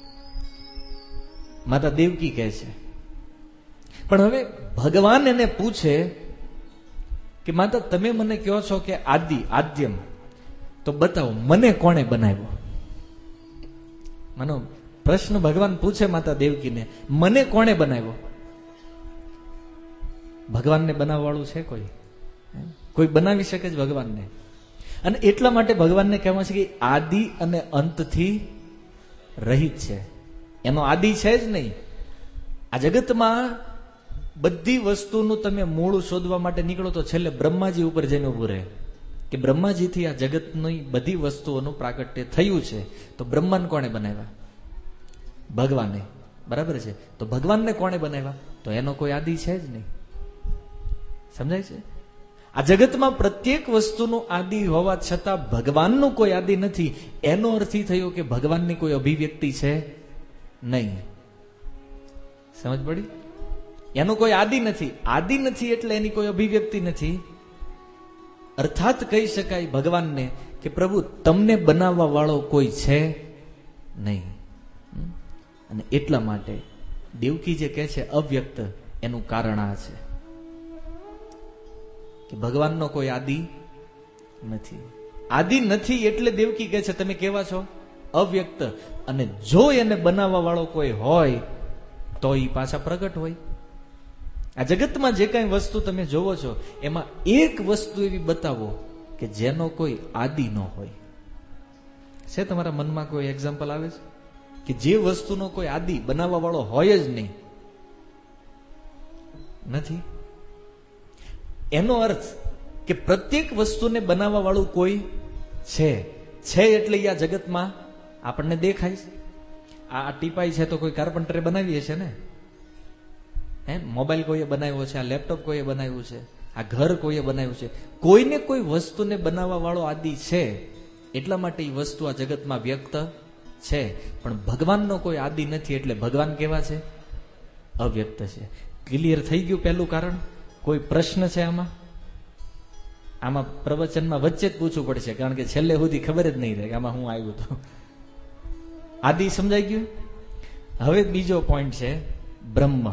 માતા દેવકી કહે છે. પણ હવે ભગવાન એને પૂછે કે માતા તમે મને કહો છો કે આદિ આદ્યમ, તો બતાવો મને કોણે બનાવ્યો? માનો પ્રશ્ન ભગવાન પૂછે માતા દેવકીને, મને કોણે બનાવ્યો? ભગવાનને બનાવવા વાળું છે કોઈ? કોઈ બનાવી શકે જ ભગવાનને? અને એટલા માટે ભગવાનને કહેવાય છે કે આદિ અને અંતથી રહિત છે. એનો આદિ છે જ નહીં. આ જગતમાં બધી વસ્તુનું તમે મૂળ શોધવા માટે નીકળો તો છેલ્લે બ્રહ્માજી ઉપર જઈને ઉભું રહે કે બ્રહ્માજીથી આ જગતની બધી વસ્તુઓનું પ્રાગટ્ય થયું છે. તો બ્રહ્માંડ કોણે બનાવ્યા? ભગવાને. બરાબર છે. તો ભગવાનને કોણે બનાવ્યા? તો એનો કોઈ આદિ છે જ નહીં. સમજાય છે? આ જગતમાં પ્રત્યેક વસ્તુનું આદિ હોવા છતાં ભગવાનનું કોઈ આદિ નથી. એનો અર્થ એ થયો કે ભગવાનની કોઈ અભિવ્યક્તિ છે નહીં. સમજ પડી? એનો કોઈ આદિ નથી. આદિ નથી એટલે એની કોઈ અભિવ્યક્તિ નથી. અર્થાત કહી શકાય ભગવાનને કે પ્રભુ તમને બનાવવા વાળો કોઈ છે નહીં. અને એટલા માટે દેવકી જે કહે છે અવ્યક્ત, એનું કારણ આ છે કે ભગવાનનો કોઈ આદિ નથી. આદિ નથી એટલે દેવકી કહે છે તમે કેવા છો? અવ્યક્ત. અને જો એને બનાવવા વાળો કોઈ હોય તો એ પાછા પ્રગટ હોય. આ જગતમાં જે કઈ વસ્તુ તમે જોવો છો એમાં એક વસ્તુ એવી બતાવો કે જેનો કોઈ આદિ ન હોય. છે તમારા મનમાં કોઈ એક્ઝામ્પલ આવે છે કે જે વસ્તુનો કોઈ આદિ બનાવવા વાળો હોય જ નહીં? નથી. એનો અર્થ કે પ્રત્યેક વસ્તુને બનાવવા વાળું કોઈ છે. છે એટલે આ જગતમાં આપણને દેખાય છે. આ ટીપાઈ છે તો કોઈ કાર્પન્ટરે બનાવી છે ને? મોબાઈલ કોઈએ બનાવ્યો છે, આ લેપટોપ કોઈએ બનાવ્યું છે, આ ઘર કોઈએ બનાવ્યું છે. કોઈને કોઈ વસ્તુને બનાવવા વાળો આદિ છે. એટલા માટે એ વસ્તુ આ જગતમાં વ્યક્ત છે. પણ ભગવાનનો કોઈ આદિ નથી એટલે ભગવાન કેવા છે? અવ્યક્ત છે. ક્લિયર થઈ ગયું પહેલું કારણ? કોઈ પ્રશ્ન છે આમાં? આમાં પ્રવચનમાં વચ્ચે જ પૂછવું પડશે કારણ કે છેલ્લે સુધી ખબર જ નહીં રહે કે આમાં હું આવ્યું હતું. આદિ સમજાઈ ગયું? હવે બીજો પોઈન્ટ છે બ્રહ્મ.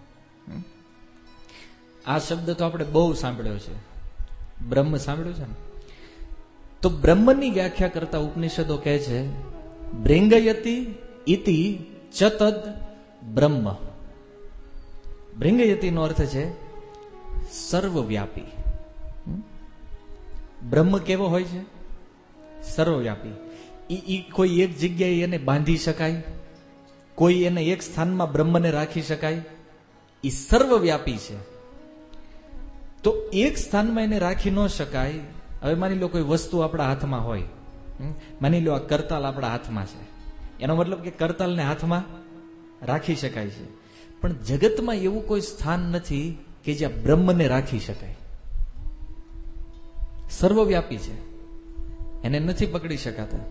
આ શબ્દ તો આપણે બહુ સાંભળ્યો છે. બ્રહ્મ સાંભળ્યું છે ને? તો બ્રહ્મની વ્યાખ્યા કરતા ઉપનિષદો કહે છે ભૃંગયતિ ઇતિ ચતદ બ્રહ્મ. ભૃંગયતિનો અર્થ છે સર્વવ્યાપી. બ્રહ્મ કેવો હોય છે? સર્વવ્યાપી. ઈ કોઈ એક જગ્યાએ એને બાંધી શકાય? કોઈ એને એક સ્થાનમાં બ્રહ્મને રાખી શકાય? ઈ સર્વવ્યાપી છે. તો એક સ્થાનમાં એને રાખી ન શકાય. હવે માની લો કોઈ વસ્તુ આપણા હાથમાં હોય, માની લો આ કરતાલ આપણા હાથમાં છે, એનો મતલબ કે કરતાલને હાથમાં રાખી શકાય છે. પણ જગતમાં એવું કોઈ સ્થાન નથી કે જ્યાં બ્રહ્મને રાખી શકાય. સર્વવ્યાપી છે, એને નથી પકડી શકાતા.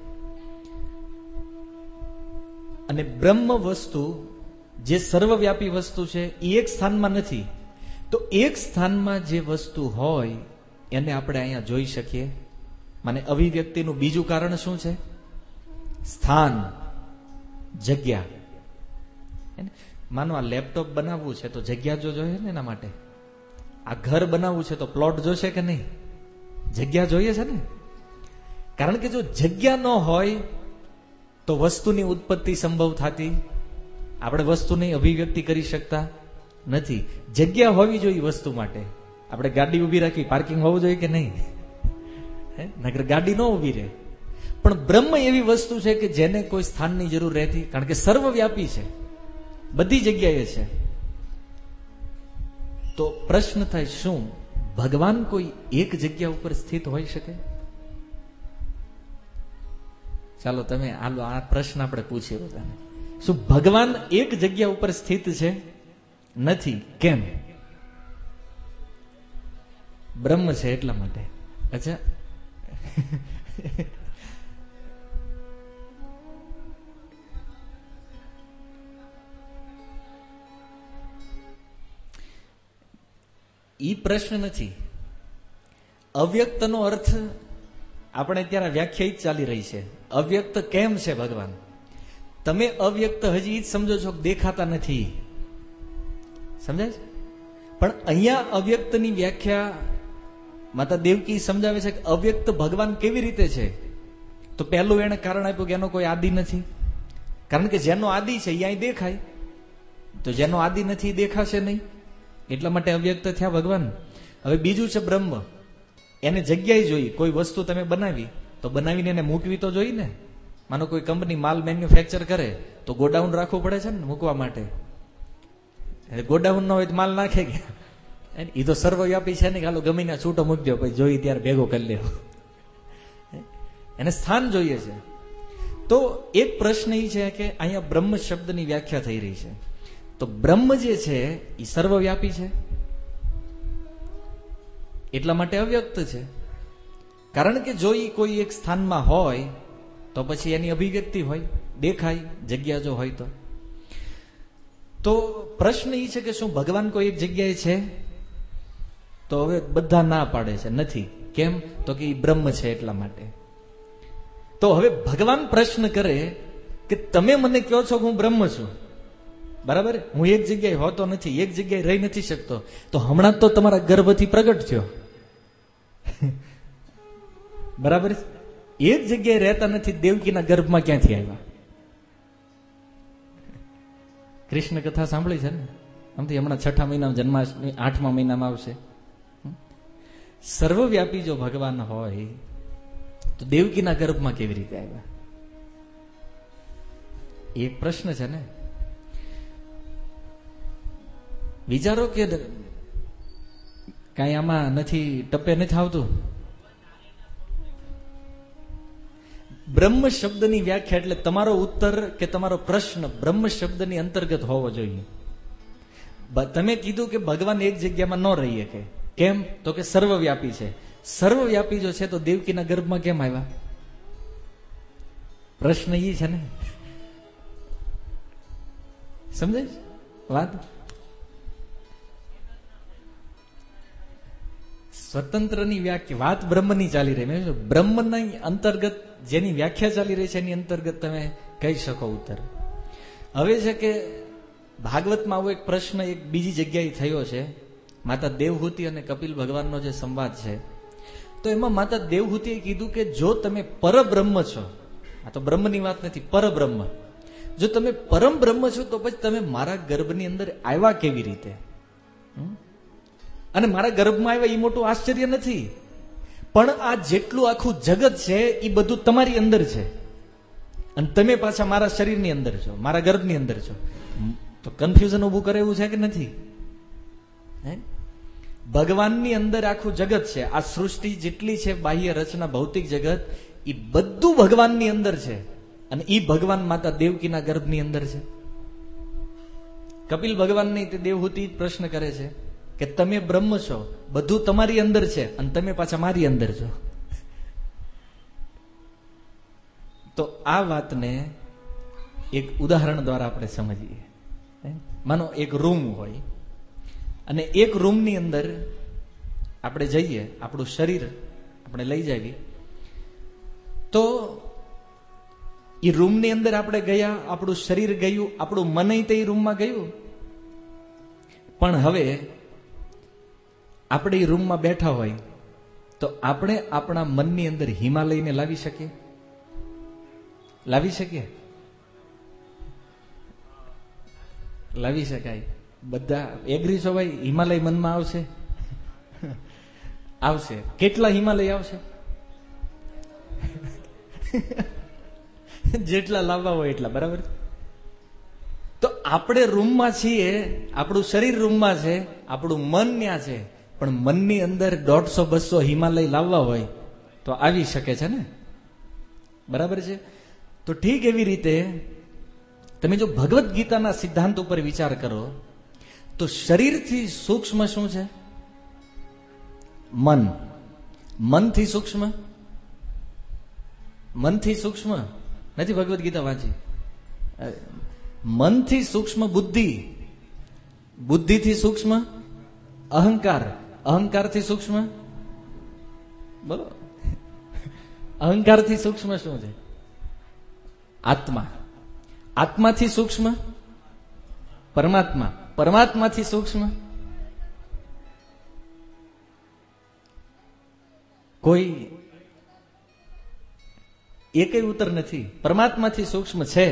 અને બ્રહ્મ વસ્તુ જે સર્વવ્યાપી વસ્તુ છે એ એક સ્થાનમાં નથી. તો એક સ્થાનમાં જે વસ્તુ હોય એને આપણે અહીંયા જોઈ શકીએ. મને અભિવ્યક્તિનું બીજું કારણ શું છે? સ્થાન, જગ્યા. માનો આ લેપટોપ બનાવવું છે તો જગ્યા જો જોઈએ ને એના માટે. આ ઘર બનાવવું છે તો પ્લોટ જોશે કે નહીં? જગ્યા જોઈએ છે ને. કારણ કે જો જગ્યા ન હોય તો વસ્તુની ઉત્પત્તિ સંભવ થતી, આપણે વસ્તુની અભિવ્યક્તિ કરી શકતા નથી. જગ્યા હોવી જોઈએ વસ્તુ માટે. આપણે ગાડી ઉભી રાખી, પાર્કિંગ હોવું જોઈએ કે નહીં? નગર ગાડી ન ઉભી રહે. પણ બ્રહ્મ એવી વસ્તુ છે કે જેને કોઈ સ્થાનની જરૂર રહેતી, કારણ કે સર્વવ્યાપી છે, બધી જગ્યાએ છે. તો પ્રશ્ન થાય શું ભગવાન કોઈ એક જગ્યા ઉપર સ્થિત હોઈ શકે? ચાલો તમે હાલો આ પ્રશ્ન આપણે પૂછીએ બધાને. શું ભગવાન એક જગ્યા ઉપર સ્થિત છે? નથી. કેમ? બ્રહ્મ છે એટલા માટે. અચ્છા, ઈ પ્રશ્ન નથી. અવ્યક્તનો અર્થ આપણે અત્યારે વ્યાખ્યાયિત ચાલી રહી છે. અવ્યક્ત કેમ છે ભગવાન? તમે અવ્યક્ત હજી જ સમજો છો કે દેખાતા નથી, સમજાય છે? પણ અહીંયા અવ્યક્તની વ્યાખ્યા માતા દેવકી સમજાવે છે કે અવ્યક્ત ભગવાન કેવી રીતે છે. તો પહેલું એને કારણ આપ્યું કે એનો કોઈ આદિ નથી. કારણ કે જેનો આદિ છે એ અહીં દેખાય, તો જેનો આદિ નથી દેખાશે નહીં, એટલા માટે અવ્યક્ત થયા ભગવાન. હવે બીજું છે બ્રહ્મ. એને જગ્યાએ જોઈ. કોઈ વસ્તુ તમે બનાવી તો બનાવીને એને મૂકવી તો જોઈ ને. માનો કોઈ કંપની માલ મેન્યુફેક્ચર કરે તો ગોડાઉન રાખવું પડે છે ને મૂકવા માટે. ગોડાઉન ન હોય તો માલ નાખે કે એ તો સર્વવ્યાપી છે ને, હાલો ગમીને છૂટો મૂકી દો, પછી જોઈ ત્યારે ભેગો કરી લેવો. એને સ્થાન જોઈએ છે. તો એક પ્રશ્ન એ છે કે અહીંયા બ્રહ્મ શબ્દની વ્યાખ્યા થઈ રહી છે. તો બ્રહ્મ જે છે એ સર્વવ્યાપી છે, એટલા માટે અવ્યક્ત છે. કારણ કે જો એ કોઈ એક સ્થાનમાં હોય તો પછી એની અભિવ્યક્તિ હોય, દેખાય, જગ્યા જો હોય તો પ્રશ્ન એ છે કે શું ભગવાન કોઈ એક જગ્યાએ છે? તો હવે બધા ના પાડે છે નથી. કેમ? તો કે એ બ્રહ્મ છે એટલા માટે. તો હવે ભગવાન પ્રશ્ન કરે કે તમે મને કહો છો કે હું બ્રહ્મ છું, બરાબર? હું એક જગ્યાએ હોતો નથી, એક જગ્યાએ રહી નથી શકતો. તો હમણાં તો તમારા ગર્ભથી પ્રગટ થયો, બરાબર? એક જગ્યાએ રહેતા નથી. દેવકીના ગર્ભમાં ક્યાંથી આવ્યા? કૃષ્ણ કથા સાંભળી છે ને? આમથી હમણાં 6ઠા મહિનામાં જન્માષ્ટમી, 8મા મહિનામાં આવશે. સર્વવ્યાપી જો ભગવાન હોય તો દેવકીના ગર્ભમાં કેવી રીતે આવ્યા? એક પ્રશ્ન છે ને. વિચારો કે કઈ આમાં નથી, ટપે નથી આવતું. બ્રહ્મ શબ્દની વ્યાખ્યા એટલે તમારો ઉત્તર કે તમારો પ્રશ્ન બ્રહ્મ શબ્દની અંતર્ગત હોવો જોઈએ. તમે કીધું કે ભગવાન એક જગ્યામાં ન રહી શકે. કેમ? તો કે સર્વવ્યાપી છે. સર્વવ્યાપી જો છે તો દેવકીના ગર્ભમાં કેમ આવ્યા? પ્રશ્ન એ છે ને. સમજાય વાત? સ્વતંત્રની વ્યાખ્યા, વાત બ્રહ્મની ચાલી રહી. બ્રહ્મની અંતર્ગત જેની વ્યાખ્યા ચાલી રહી છે એની અંતર્ગત તમે કહી શકો ઉત્તર. હવે છે કે ભાગવતમાં આવો એક પ્રશ્ન એક બીજી જગ્યાએ થયો છે. માતા દેવહૂતિ અને કપિલ ભગવાનનો જે સંવાદ છે, તો એમાં માતા દેવહૂતિએ કીધું કે જો તમે પરબ્રહ્મ છો, આ તો બ્રહ્મની વાત નથી, પરબ્રહ્મ, જો તમે પરમ બ્રહ્મ છો તો પછી તમે મારા ગર્ભની અંદર આવ્યા કેવી રીતે? અને મારા ગર્ભમાં આવ્યા એ મોટું આશ્ચર્ય નથી, પણ આ જેટલું આખું જગત છે એ બધું તમારી અંદર છે અને તમે પાછા મારા શરીરની અંદર છો, મારા ગર્ભની અંદર છો. તો કન્ફ્યુઝન ઉભું કરે એવું છે કે નથી? ભગવાનની અંદર આખું જગત છે. આ સૃષ્ટિ જેટલી છે, બાહ્ય રચના, ભૌતિક જગત, એ બધું ભગવાનની અંદર છે અને એ ભગવાન માતા દેવકીના ગર્ભની અંદર છે. કપિલ ભગવાનની તે દેવહૂતિ પ્રશ્ન કરે છે કે તમે બ્રહ્મ છો, બધું તમારી અંદર છે અને તમે પાછા મારી અંદર છો. તો આ વાતને એક ઉદાહરણ દ્વારા આપણે સમજીએ. માનો એક રૂમ હોય અને એક રૂમની અંદર આપણે જઈએ, આપણું શરીર આપણે લઈ જઈએ, તો એ રૂમની અંદર આપણે ગયા, આપણું શરીર ગયું, આપણું મન તે રૂમમાં ગયું. પણ હવે આપણે એ રૂમમાં બેઠા હોય તો આપણે આપણા મનની અંદર હિમાલયને લાવી શકીએ? લાવી શકીએ? લાવી શકાય. બધા એગ્રી છો ભાઈ? હિમાલય મનમાં આવશે? આવશે. કેટલા હિમાલય આવશે? જેટલા લાવવા હોય એટલા, બરાબર? તો આપણે રૂમમાં છીએ, આપણું શરીર રૂમમાં છે, આપણું મન ત્યાં છે, પણ મનની અંદર 150-200 હિમાલય લાવવા હોય તો આવી શકે છે ને, બરાબર છે? તો ઠીક એવી રીતે તમે જો ભગવદ્ ગીતાના સિદ્ધાંત ઉપર વિચાર કરો તો શરીરથી સૂક્ષ્મ શું છે? મન. મનથી સૂક્ષ્મ? મનથી સૂક્ષ્મ નથી. ભગવદ્ ગીતા વાંચી. મનથી સૂક્ષ્મ બુદ્ધિ, બુદ્ધિથી સૂક્ષ્મ અહંકાર, અહંકારથી સૂક્ષ્મ બોલો, અહંકારથી સૂક્ષ્મ શું છે? આત્મા. આત્માથી સૂક્ષ્મ પરમાત્મા. પરમાત્માથી સૂક્ષ્મ કોઈ એકેય ઉત્તર નથી. પરમાત્માથી સૂક્ષ્મ છે?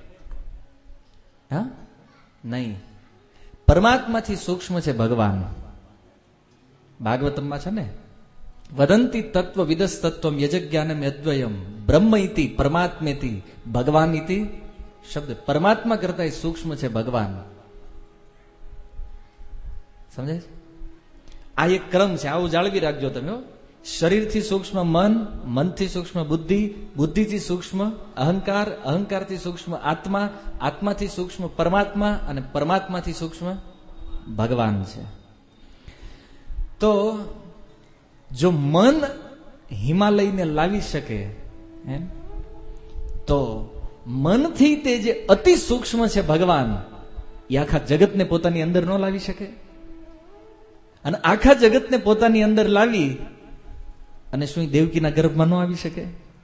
હા, નહીં. પરમાત્માથી સૂક્ષ્મ છે ભગવાન. ભાગવતમમાં છે ને, વદંતી તત્વ વિદસ તત્વમ યજજ્ઞાનમ અદ્વયમ બ્રહ્મ ઇતિ પરમાત્મેતિ ભગવાન ઇતિ શબ્દ. પરમાત્મા કરતા સૂક્ષ્મ છે ભગવાન. સમજાય છે? આ એક ક્રમ છે, આવું જાળવી રાખજો તમે. શરીરથી સૂક્ષ્મ મન, મનથી સૂક્ષ્મ બુદ્ધિ, બુદ્ધિથી સૂક્ષ્મ અહંકાર, અહંકારથી સૂક્ષ્મ આત્મા, આત્માથી સૂક્ષ્મ પરમાત્મા અને પરમાત્માથી સૂક્ષ્મ ભગવાન છે. તો જો મન હિમાલયને લાવી શકે તો મનથી તે જે અતિ સૂક્ષ્મ છે ભગવાન, એ આખા જગતને પોતાની અંદર ન લાવી શકે? અને આખા જગતને પોતાની અંદર લાવી અને શું દેવકીના ગર્ભમાં ન આવી શકે?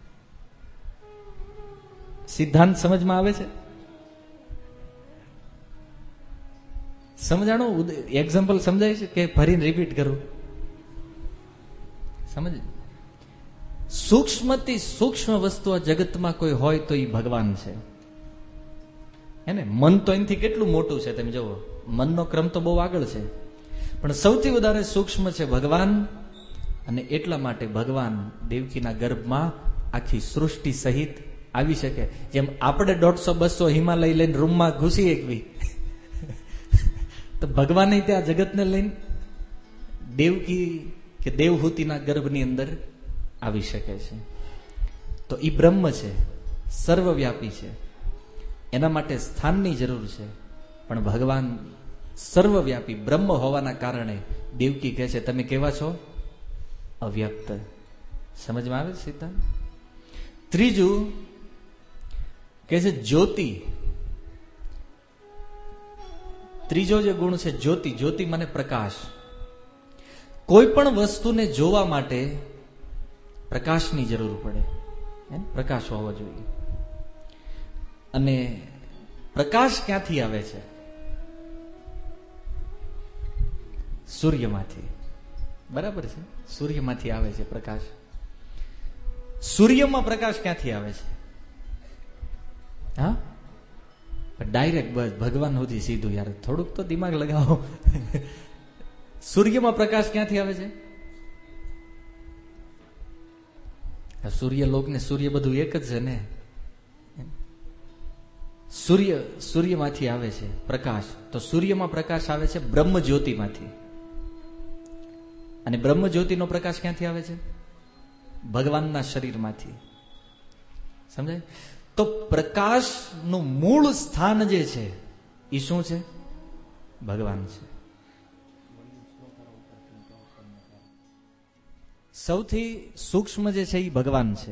સિદ્ધાંત સમજમાં આવે છે? સમજાણો? એક્ઝામ્પલ સમજાય છે કે ફરીને રિપીટ કરું? સમજ. સૂક્ષ્મથી સૂક્ષ્મ વસ્તુ આ જગતમાં કોઈ હોય તો એ ભગવાન છે. હે ને? મન તો એનાથી કેટલું મોટું છે તમે જુઓ. મનનો ક્રમ તો બહુ આગળ છે, પણ સૌથી વધારે સૂક્ષ્મ છે ભગવાન. અને એટલા માટે ભગવાન દેવકીના ગર્ભમાં આખી સૃષ્ટિ સહિત આવી શકે. જેમ આપણે 150-200 હિમાલય લઈને રૂમમાં ઘૂસી એકવી, તો ભગવાને ત્યાં જગતને લઈને દેવકી કે દેવહૂતિના ગર્ભની અંદર આવી શકે છે. તો એ બ્રહ્મ છે, સર્વવ્યાપી છે. એના માટે સ્થાનની જરૂર છે, પણ ભગવાન સર્વવ્યાપી બ્રહ્મ હોવાના કારણે દેવકી કહે છે તમે કેવા છો? અવ્યક્ત. સમજમાં આવે સિદ્ધાંત? ત્રીજું કહે છે જ્યોતિ. ત્રીજો જે ગુણ છે જ્યોતિ. જ્યોતિ મને પ્રકાશ. કોઈ પણ વસ્તુને જોવા માટે પ્રકાશની જરૂર પડે, પ્રકાશ હોવો જોઈએ. અને પ્રકાશ ક્યાંથી આવે છે? સૂર્યમાંથી. બરાબર છે? સૂર્યમાંથી આવે છે પ્રકાશ. સૂર્યમાં પ્રકાશ ક્યાંથી આવે છે? હા, ડાયરેક્ટ બસ ભગવાન સુધી સીધું. યાર થોડુંક તો દિમાગ લગાવો. સૂર્યમાં પ્રકાશ ક્યાંથી આવે છે? સૂર્યલોક ને સૂર્ય બધું એક જ છે ને. સૂર્યમાંથી આવે છે પ્રકાશ. તો સૂર્યમાં પ્રકાશ આવે છે બ્રહ્મ જ્યોતિમાંથી. અને બ્રહ્મ જ્યોતિનો પ્રકાશ ક્યાંથી આવે છે? ભગવાનના શરીરમાંથી. સમજાય? તો પ્રકાશનું મૂળ સ્થાન જે છે એ શું છે? ભગવાન છે. સૌથી સૂક્ષ્મ જે છે એ ભગવાન છે.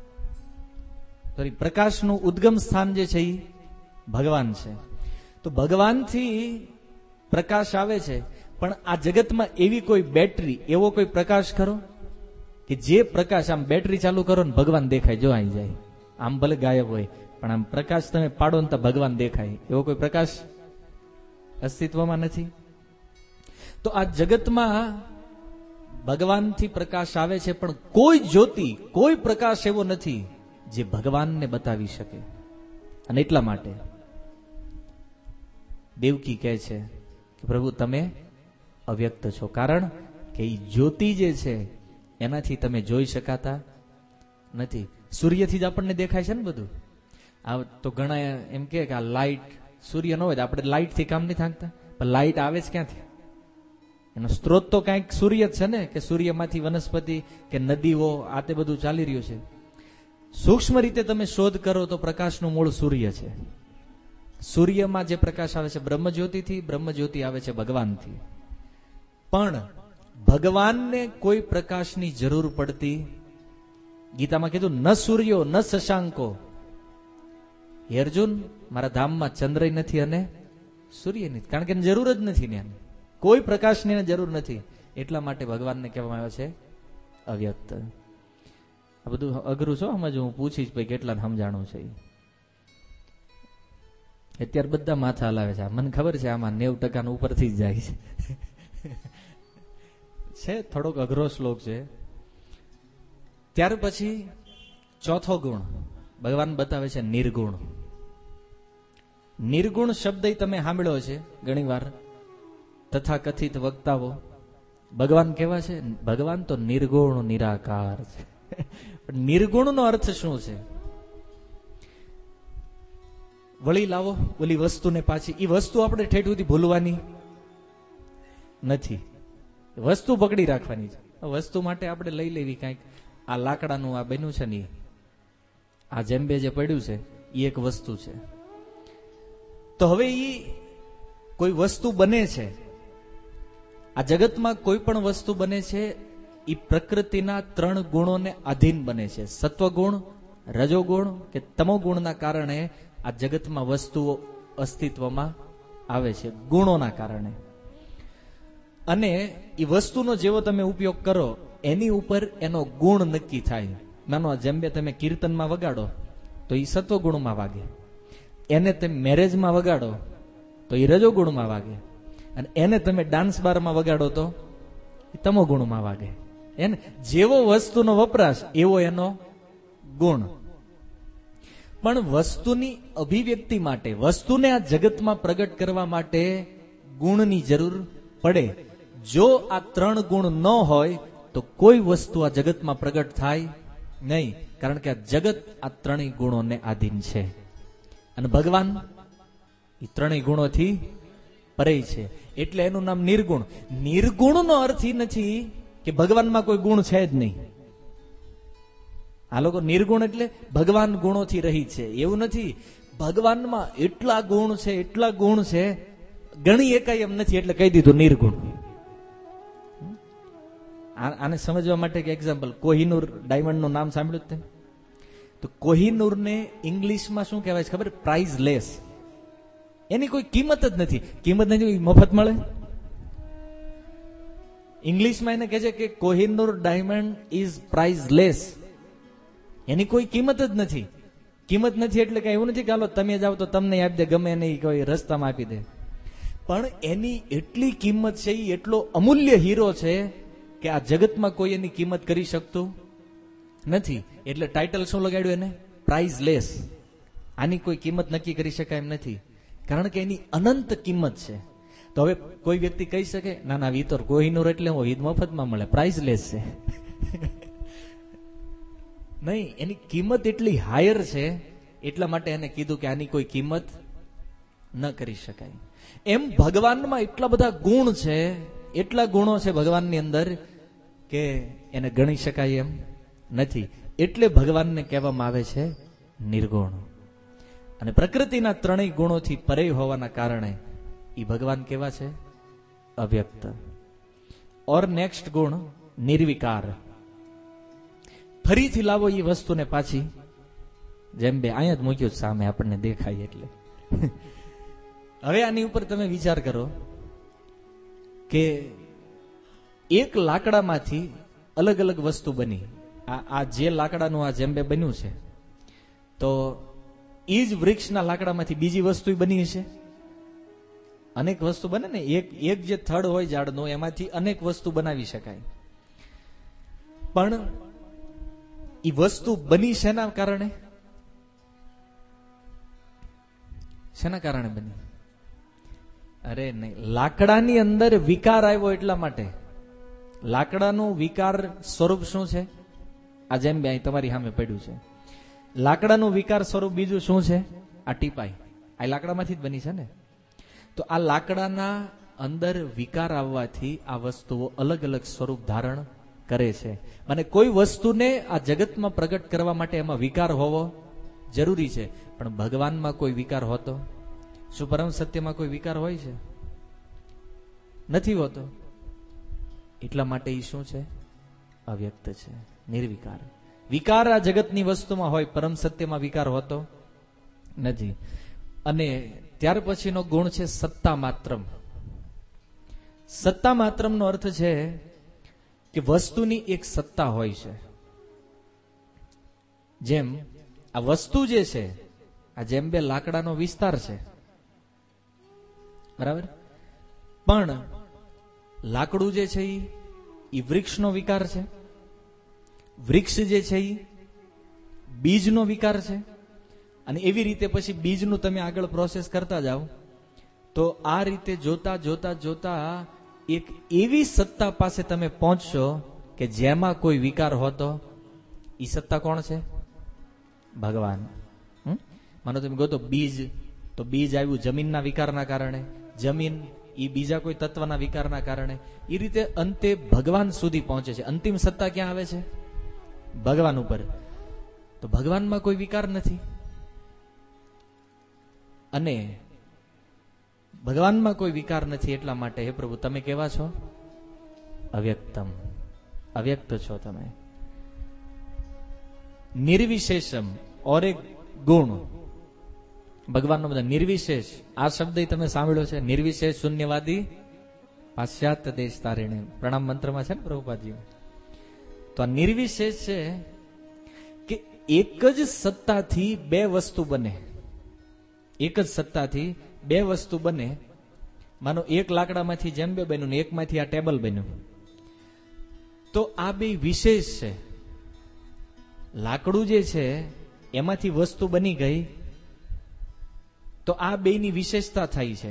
પ્રકાશનું ઉદ્ગમ સ્થાન જે છે એ ભગવાન છે. તો ભગવાનથી પ્રકાશ આવે છે. પણ આ જગતમાં એવી કોઈ બેટરી, એવો કોઈ પ્રકાશ ખરો કે જે પ્રકાશ આમ બેટરી ચાલુ કરો ને ભગવાન દેખાય, જો આવી જાય. આમ ભલે ગાયબ હોય પણ આમ પ્રકાશ તમે પાડો ને તો ભગવાન દેખાય, એવો કોઈ પ્રકાશ અસ્તિત્વમાં નથી. તો આ જગતમાં ભગવાનથી પ્રકાશ આવે છે, પણ કોઈ જ્યોતિ, કોઈ પ્રકાશ એવો નથી જે ભગવાનને બતાવી શકે. અને એટલા માટે દેવકી કહે છે કે પ્રભુ તમે અવ્યક્ત છો, કારણ કે એ જ્યોતિ જે છે એનાથી તમે જોઈ શકાતા નથી. સૂર્યથી જ આપણને દેખાય છે ને બધું. આ તો ઘણા એમ કે આ લાઈટ, સૂર્ય ન હોય તો આપણે લાઈટથી કામ નહીં થાકતા, પણ લાઈટ આવે જ ક્યાંથી? એનો સ્ત્રોત તો કંઈક સૂર્ય જ છે ને, કે સૂર્યમાંથી વનસ્પતિ કે નદીઓ આ તે બધું ચાલી રહ્યું છે. સૂક્ષ્મ રીતે તમે શોધ કરો તો પ્રકાશનું મૂળ સૂર્ય છે. સૂર્યમાં જે પ્રકાશ આવે છે બ્રહ્મજ્યોતિથી, બ્રહ્મજ્યોતિ આવે છે ભગવાનથી. પણ ભગવાનને કોઈ પ્રકાશની જરૂર પડતી. ગીતામાં કીધું ન સૂર્યો ન શશાંકો. હે અર્જુન, મારા ધામમાં ચંદ્ર નથી અને સૂર્ય નથી, કારણ કે એની જરૂર જ નથી ને. કોઈ પ્રકાશની જરૂર નથી. એટલા માટે ભગવાનને કહેવામાં આવે છે અવ્યક્ત. આ બધું અઘરું છો સમજ, હું પૂછીશ ભાઈ કેટલા સમજાણું છે. અત્યારે બધા માથા હલાવે છે, મને ખબર છે આમાં 90% ઉપરથી જ જાય છે. થોડોક અઘરો શ્લોક છે. ત્યાર પછી ચોથો ગુણ ભગવાન બતાવે છે નિર્ગુણ. નિર્ગુણ શબ્દ તમે સાંભળ્યો છે ઘણી વાર, તથાકથિત વક્તાઓ. ભગવાન કેવા છે? ભગવાન તો નિર્ગુણ નિરાકાર છે. નિર્ગુણ નો અર્થ શું છે? વળી લાવો ઓલી વસ્તુને પાછી. એ વસ્તુ આપણે ઠેઠ સુધી ભૂલવાની નથી, વસ્તુ પકડી રાખવાની છે. વસ્તુ માટે આપણે લઈ લેવી કાંઈક. આ લાકડાનું આ બન્યું છે ને, આ જેમ્બે જે પડ્યું છે એ એક વસ્તુ છે. તો હવે એ કોઈ વસ્તુ બને છે, આ જગતમાં કોઈ પણ વસ્તુ બને છે એ પ્રકૃતિના 3 ગુણોને આધીન બને છે. સત્વગુણ, રજોગુણ કે તમોગુણના કારણે આ જગતમાં વસ્તુઓ અસ્તિત્વમાં આવે છે, ગુણોના કારણે. અને એ વસ્તુનો જેવો તમે ઉપયોગ કરો એની ઉપર એનો ગુણ નક્કી થાય. માનો આ જેમ્બે તમે કીર્તનમાં વગાડો તો એ સત્વગુણમાં વાગે, એને તમે મેરેજમાં વગાડો તો એ રજોગુણમાં વાગે, અને એને તમે ડાન્સ બારમાં વગાડો તો એ તમોગુણમાં વાગે. એને જેવો વસ્તુનો વપરાશ એવો એનો ગુણ. પણ વસ્તુની અભિવ્યક્તિ માટે, વસ્તુને આ જગતમાં પ્રગટ કરવા માટે ગુણની જરૂર પડે. જો આ 3 ગુણ ન હોય તો કોઈ વસ્તુ આ જગતમાં પ્રગટ થાય નહીં, કારણ કે આ જગત આ 3 ગુણોને આધીન છે. અને ભગવાન એ 3 ગુણોથી પરે છે, એટલે એનું નામ નિર્ગુણ. નિર્ગુણનો અર્થ એ નથી કે ભગવાનમાં કોઈ ગુણ છે જ નહીં. આ લોકો નિર્ગુણ એટલે ભગવાન ગુણોથી રહિત છે એવું નથી. ભગવાનમાં એટલા ગુણ છે, એટલા ગુણ છે, ગણી એકાય એમ નથી, એટલે કહી દીધું નિર્ગુણ. આને સમજવા માટે એક એક્ઝામ્પલ, કોહિનૂર ડાયમંડનું નામ સાંભળ્યું તમે? તો કોહિનૂરને ઇંગ્લિશમાં શું કહેવાય છે ખબર? પ્રાઇઝલેસ. એની કોઈ કિંમત જ નથી. કિંમત નથી, મફત મળે. ઇંગ્લિશમાં એને કહે છે કે કોહિનૂર ડાયમંડ ઇઝ પ્રાઇઝલેસ. એની કોઈ કિંમત જ નથી. કિંમત નથી એટલે કઈ એવું નથી કે હાલો તમે જાઓ તો તમને આપી દે, ગમે નહીં કોઈ રસ્તામાં આપી દે. પણ એની એટલી કિંમત છે, એટલો અમૂલ્ય હીરો છે કે આ જગતમાં કોઈ એની કિંમત કરી શકતું નથી. એટલે ટાઇટલ શું લગાડ્યું એને? પ્રાઇઝલેસ. આની કોઈ કિંમત નક્કી કરી શકાય એમ નથી, કારણ કે એની અનંત કિંમત છે. તો હવે કોઈ વ્યક્તિ કહી શકે ના ના વિતર કોહિનૂર એટલે મફતમાં મળે, પ્રાઇઝલેસ છે. નહીં, એની કિંમત એટલી હાયર છે, એટલા માટે એને કીધું કે આની કોઈ કિંમત ન કરી શકાય. એમ ભગવાનમાં એટલા બધા ગુણ છે, એટલા ગુણો છે ભગવાનની અંદર કે એને ગણી શકાય એમ નથી. એટલે ભગવાનને કહેવામાં આવે છે નિર્ગુણ. અને પ્રકૃતિના 3 ગુણોથી પરે હોવાના કારણે એ ભગવાન કેવા છે? અવ્યક્ત. ઓર નેક્સ્ટ ગુણ નિર્વિકાર. ફરીથી લાવો એ વસ્તુને પાછી, જેમ બે અહીંયા જ મૂક્યું સામે આપણને દેખાય એટલે. હવે આની ઉપર તમે વિચાર કરો કે એક લાકડામાંથી અલગ અલગ વસ્તુ બની. આ જે લાકડાનું આ જેમ્બે બન્યું છે, તો એ જ વૃક્ષના લાકડામાંથી બીજી વસ્તુ બની હશે. અનેક વસ્તુ બને ને, એક જે થડ હોય ઝાડનું એમાંથી અનેક વસ્તુ બનાવી શકાય. પણ એ વસ્તુ બની શેના કારણે? શેના કારણે બની? અરે નહીં, લાકડાની અંદર વિકાર આવ્યો એટલા માટે. લાકડાનું વિકાર સ્વરૂપ શું છે? આ જેમ બે તમારી સામે પડ્યું છે. લાકડાનું વિકાર સ્વરૂપ બીજું શું છે? આ ટીપાઈ. આ લાકડામાંથી જ બની છે ને. તો આ લાકડાના અંદર વિકાર આવવાથી આ વસ્તુઓ અલગ અલગ સ્વરૂપ ધારણ કરે છે. અને કોઈ વસ્તુને આ જગતમાં પ્રગટ કરવા માટે એમાં વિકાર હોવો જરૂરી છે. પણ ભગવાનમાં કોઈ વિકાર હોતો? શું પરમ સત્યમાં કોઈ વિકાર હોય છે? નથી હોતો. એટલા માટે એ શું છે? અવ્યક્ત છે, નિર્વિકાર. વિકાર આ જગતની વસ્તુમાં હોય, પરમ સત્યમાં વિકાર હોતો નથી. અને ત્યાર પછીનો ગુણ છે સત્તા માત્રમ. સત્તા માત્રમનો અર્થ છે કે વસ્તુની એક સત્તા હોય છે. જેમ આ વસ્તુ જે છે, આ જેમ બે લાકડાનો વિસ્તાર છે, બરાબર, પણ લાકડું જે છે એ વૃક્ષનો વિકાર છે, વૃક્ષ જે છે એ બીજનો વિકાર છે, અને એવી રીતે પછી બીજનું તમે આગળ પ્રોસેસ કરતા જાઓ તો આ રીતે જોતા જોતા જોતા એક એવી સત્તા પાસે તમે પહોંચશો કે જેમાં કોઈ વિકાર હોતો. એ સત્તા કોણ છે? ભગવાન. માનો તમે કહો તો બીજ, તો બીજ આવ્યું જમીનના વિકારના કારણે, જમીન એ બીજા કોઈ તત્વના વિકારના કારણે, એ રીતે અંતે ભગવાન સુધી પહોંચે છે. અંતિમ સત્તા ક્યાં આવે છે? ભગવાન ઉપર. તો ભગવાનમાં કોઈ વિકાર નથી, અને ભગવાનમાં કોઈ વિકાર નથી, એટલા માટે હે પ્રભુ તમે કેવા છો? અવ્યક્તમ. અવ્યક્ત છો તમે. નિર્વિશેષમ ઓર એક ગુણ ભગવાનનો બધા નિર્વિશેષ. આ શબ્દ તમે સાંભળ્યો છે, નિર્વિશેષ શૂન્યવાદી પાશ્ચાત્ય દેશ તારીણે પ્રણામ મંત્રમાં છે ને પ્રભુપાદજી. તો આ નિર્વિશેષ છે કે એક જ સત્તાથી બે વસ્તુ બને. એક જ સત્તાથી બે વસ્તુ બને. માનો એક લાકડામાંથી જેમ બે બન્યું ને એકમાંથી આ ટેબલ બન્યું, તો આ બે વિશેષ છે. લાકડું જે છે એમાંથી વસ્તુ બની ગઈ, તો આ બેની વિશેષતા થાય છે.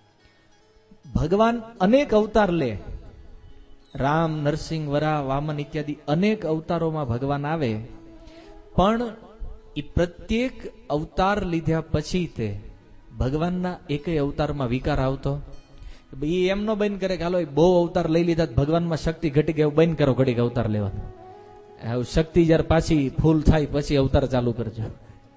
ભગવાન અનેક અવતાર લે, રામ, નરસિંહ, વરાહ, વામન ઇત્યાદિ અનેક અવતારોમાં ભગવાન આવે, પણ એ પ્રત્યેક અવતાર લીધા પછી તે ભગવાનના એકેય અવતારમાં વિકાર આવતો? એ એમ નો બંધ કરે કે હાલો બહુ અવતાર લઈ લીધા ભગવાનમાં શક્તિ ઘટી ગઈ, બંધ કરો ઘડીક અવતાર લેવાનું. શક્તિ જયારે પાછી ફૂલ થાય પછી અવતાર ચાલુ કરજો.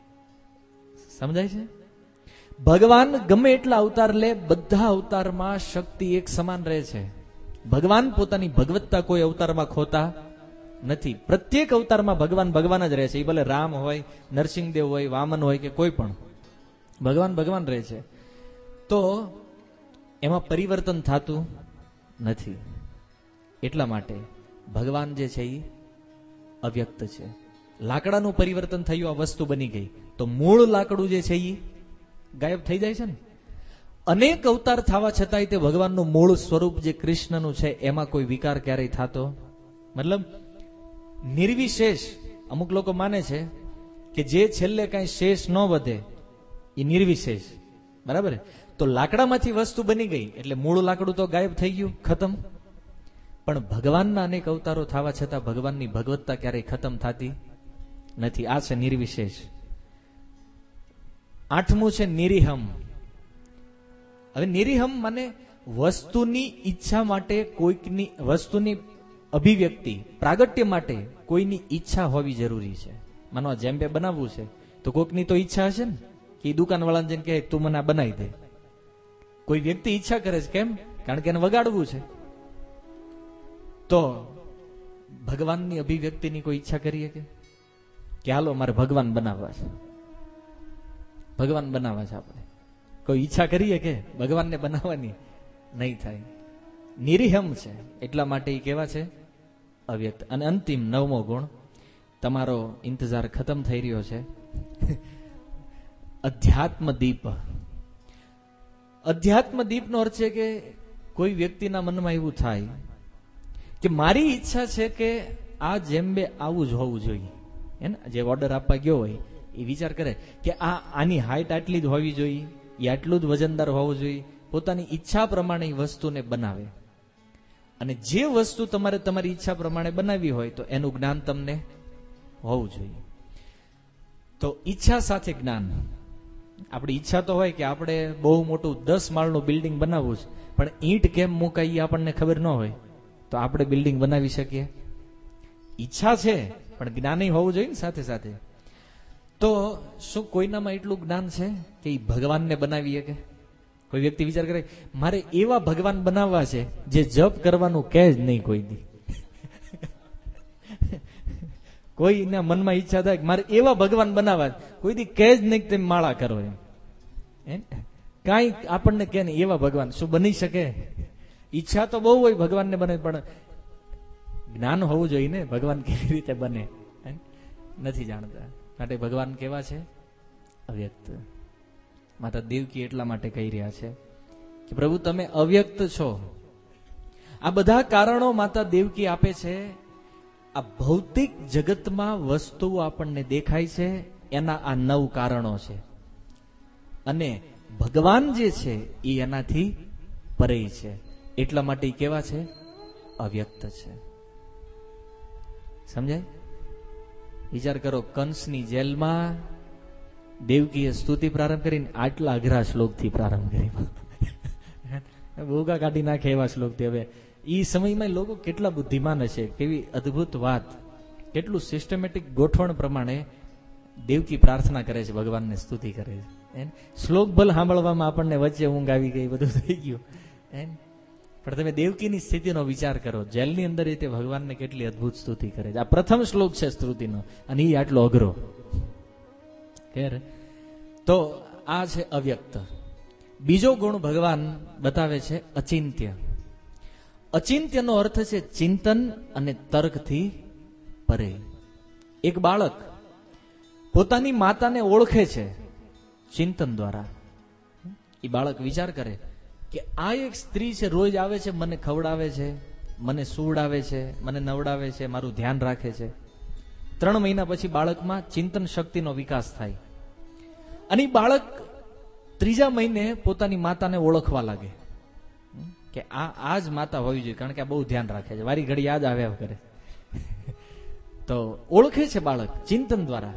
સમજાય છે? ભગવાન ગમે એટલા અવતાર લે, બધા અવતારમાં શક્તિ એક સમાન રહે છે. ભગવાન પોતાની ભગવત્તા કોઈ અવતારમાં ખોતા નથી. પ્રત્યેક અવતારમાં ભગવાન ભગવાન જ રહે છે. એ ભલે રામ હોય, નરસિંહદેવ હોય, વામન હોય કે કોઈ પણ, ભગવાન ભગવાન રહે છે. તો એમાં પરિવર્તન થતું નથી. એટલા માટે ભગવાન જે છે એ અવ્યક્ત છે. લાકડાનું પરિવર્તન થયું, આ વસ્તુ બની ગઈ, તો મૂળ લાકડું જે છે એ ગાયબ થઈ જાય છે ને. અનેક અવતાર થવા છતાંય તે ભગવાનનું મૂળ સ્વરૂપ જે કૃષ્ણનું છે એમાં કોઈ વિકાર ક્યારેય થતો, મતલબ નિર્વિશેષ. અમુક લોકો માને છે કે જે છેલ્લે કઈ શેષ ન વધે એ નિર્વિશેષ, બરાબર. તો લાકડામાંથી વસ્તુ બની ગઈ એટલે મૂળ લાકડું તો ગાયબ થઈ ગયું, ખતમ. પણ ભગવાનના અનેક અવતારો થવા છતાં ભગવાનની ભગવત્તા ક્યારેય ખતમ થતી નથી. આ છે નિર્વિશેષ. આઠમું છે નિરીહમ. હવે નિરીહમ મને વસ્તુની ઈચ્છા માટે, કોઈકની વસ્તુની અભિવ્યક્તિ, પ્રાગટ્ય માટે કોઈની ઈચ્છા હોવી જરૂરી છે. માનો જેમ બે બનાવવું છે તો કોઈકની તો ઈચ્છા હશે ને, કે દુકાન વાળાને જઈને કહે તું મને આ બનાવી દે. કોઈ વ્યક્તિ ઈચ્છા કરે છે, કેમ? કારણ કે એને વગાડવું છે. તો ભગવાનની અભિવ્યક્તિની કોઈ ઈચ્છા કરીએ કે હાલો મારે ભગવાન બનાવવા છે, ભગવાન બનાવવા છે, આપણે કોઈ ઈચ્છા કરીએ કે ભગવાનને બનાવવાની? નહીં થાય. નિરીહમ છે, એટલા માટે એ કેવા છે? અવ્યક્ત. અને અંતિમ નવમો ગુણ, તમારો ઇંતજાર ખતમ થઈ રહ્યો છે, અધ્યાત્મ દીપ. અધ્યાત્મ દીપનો અર્થ છે કે કોઈ વ્યક્તિના મનમાં એવું થાય કે મારી ઈચ્છા છે કે આ જેમ બે આવું જ હોવું જોઈએ. હે ને, જે ઓર્ડર આપવા ગયો હોય એ વિચાર કરે કે આની હાઈટ આટલી જ હોવી જોઈએ, એ આટલું જ વજનદાર હોવું જોઈએ. પોતાની ઈચ્છા પ્રમાણે એ વસ્તુને બનાવે. અને જે વસ્તુ તમારે તમારી ઈચ્છા પ્રમાણે બનાવવી હોય તો એનું જ્ઞાન તમને હોવું જોઈએ. તો ઈચ્છા સાથે જ્ઞાન. આપણી ઈચ્છા તો હોય કે આપણે બહુ મોટું 10 માળનું બિલ્ડિંગ બનાવવું છે, પણ ઈંટ કેમ મુકાય એ આપણને ખબર ન હોય તો આપણે બિલ્ડિંગ બનાવી શકીએ? ઈચ્છા છે પણ જ્ઞાન હોવું જોઈએ ને સાથે સાથે. તો શું કોઈનામાં એટલું જ્ઞાન છે કે એ ભગવાનને બનાવીએ? કે કોઈ વ્યક્તિ વિચાર કરે મારે એવા ભગવાન બનાવવા છે જે જપ કરવાનું કહે જ નહીં કોઈ દી. કોઈના મનમાં ઈચ્છા થાય કે મારે એવા ભગવાન બનાવવા, કોઈ દી કહે જ નહીં કે તમે માળા કરો એમ. કાંઈ આપણને કે નહીં એવા ભગવાન. શું બની શકે? ઈચ્છા તો બહુ હોય ભગવાનને બને, પણ જ્ઞાન હોવું જોઈએ ને ભગવાન કેવી રીતે બને, નથી જાણતા. માટે ભગવાન કેવા છે? અવ્યક્ત. માતા દેવકી એટલા માટે કહી રહ્યા છે કે પ્રભુ તમે અવ્યક્ત છો. આ બધા કારણો માતા દેવકી આપે છે. આ ભૌતિક જગતમાં વસ્તુઓ આપણને દેખાય છે એના આ 9 કારણો છે, અને ભગવાન જે છે એ એનાથી પરે છે. એટલા માટે એ કેવા છે? અવ્યક્ત છે. સમજાય? વિચાર કરો, કંસની જેલમાં દેવકીએ સ્તુતિ પ્રારંભ કરીને આટલા અઘરા શ્લોકથી પ્રારંભ કરી, ભૂગા કાઢી નાખે એવા શ્લોકથી. હવે એ સમયમાં લોકો કેટલા બુદ્ધિમાન હશે, કેવી અદ્ભુત વાત, કેટલું સિસ્ટમેટિક ગોઠવણ પ્રમાણે દેવકી પ્રાર્થના કરે છે, ભગવાનને સ્તુતિ કરે છે. શ્લોક ભલ સાંભળવામાં આપણને વચ્ચે ઊંઘ આવી ગઈ, બધું થઈ ગયું. પણ તમે દેવકીની સ્થિતિનો વિચાર કરો, જેલની અંદર રીતે ભગવાનને કેટલી અદ્ભુત સ્તુતિ કરે છે. આ પ્રથમ શ્લોક છે સ્તુતિનો, અને એ આટલો અઘરો. તો આ છે અવ્યક્ત. બીજો ગુણ ભગવાન બતાવે છે અચિંત્ય. અચિંત્યનો અર્થ છે ચિંતન અને તર્કથી પરે. એક બાળક પોતાની માતાને ઓળખે છે ચિંતન દ્વારા. એ બાળક વિચાર કરે કે આ એક સ્ત્રી છે, રોજ આવે છે, મને ખવડાવે છે, મને સુવડાવે છે, મને નવડાવે છે, મારું ધ્યાન રાખે છે. 3 મહિના પછી બાળકમાં ચિંતન શક્તિનો વિકાસ થાય, અને બાળક 3જા મહિને પોતાની માતાને ઓળખવા લાગે કે આ જ માતા હોવી જોઈએ, કારણ કે આ બહુ ધ્યાન રાખે છે, વારી ઘડી યાદ આવ્યા કરે. તો ઓળખે છે બાળક ચિંતન દ્વારા.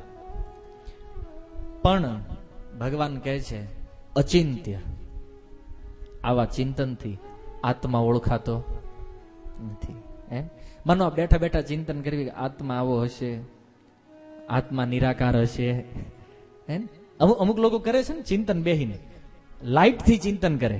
પણ ભગવાન કહે છે અચિંત્ય. આવા ચિંતનથી આત્મા ઓળખાતો નથી. માનો બેઠા બેઠા ચિંતન કરવી, આત્મા આવો હશે, આત્મા નિરાકાર હશે. અમુક લોકો કરે છે ને ચિંતન, બેહીને લાઇટ થી ચિંતન કરે.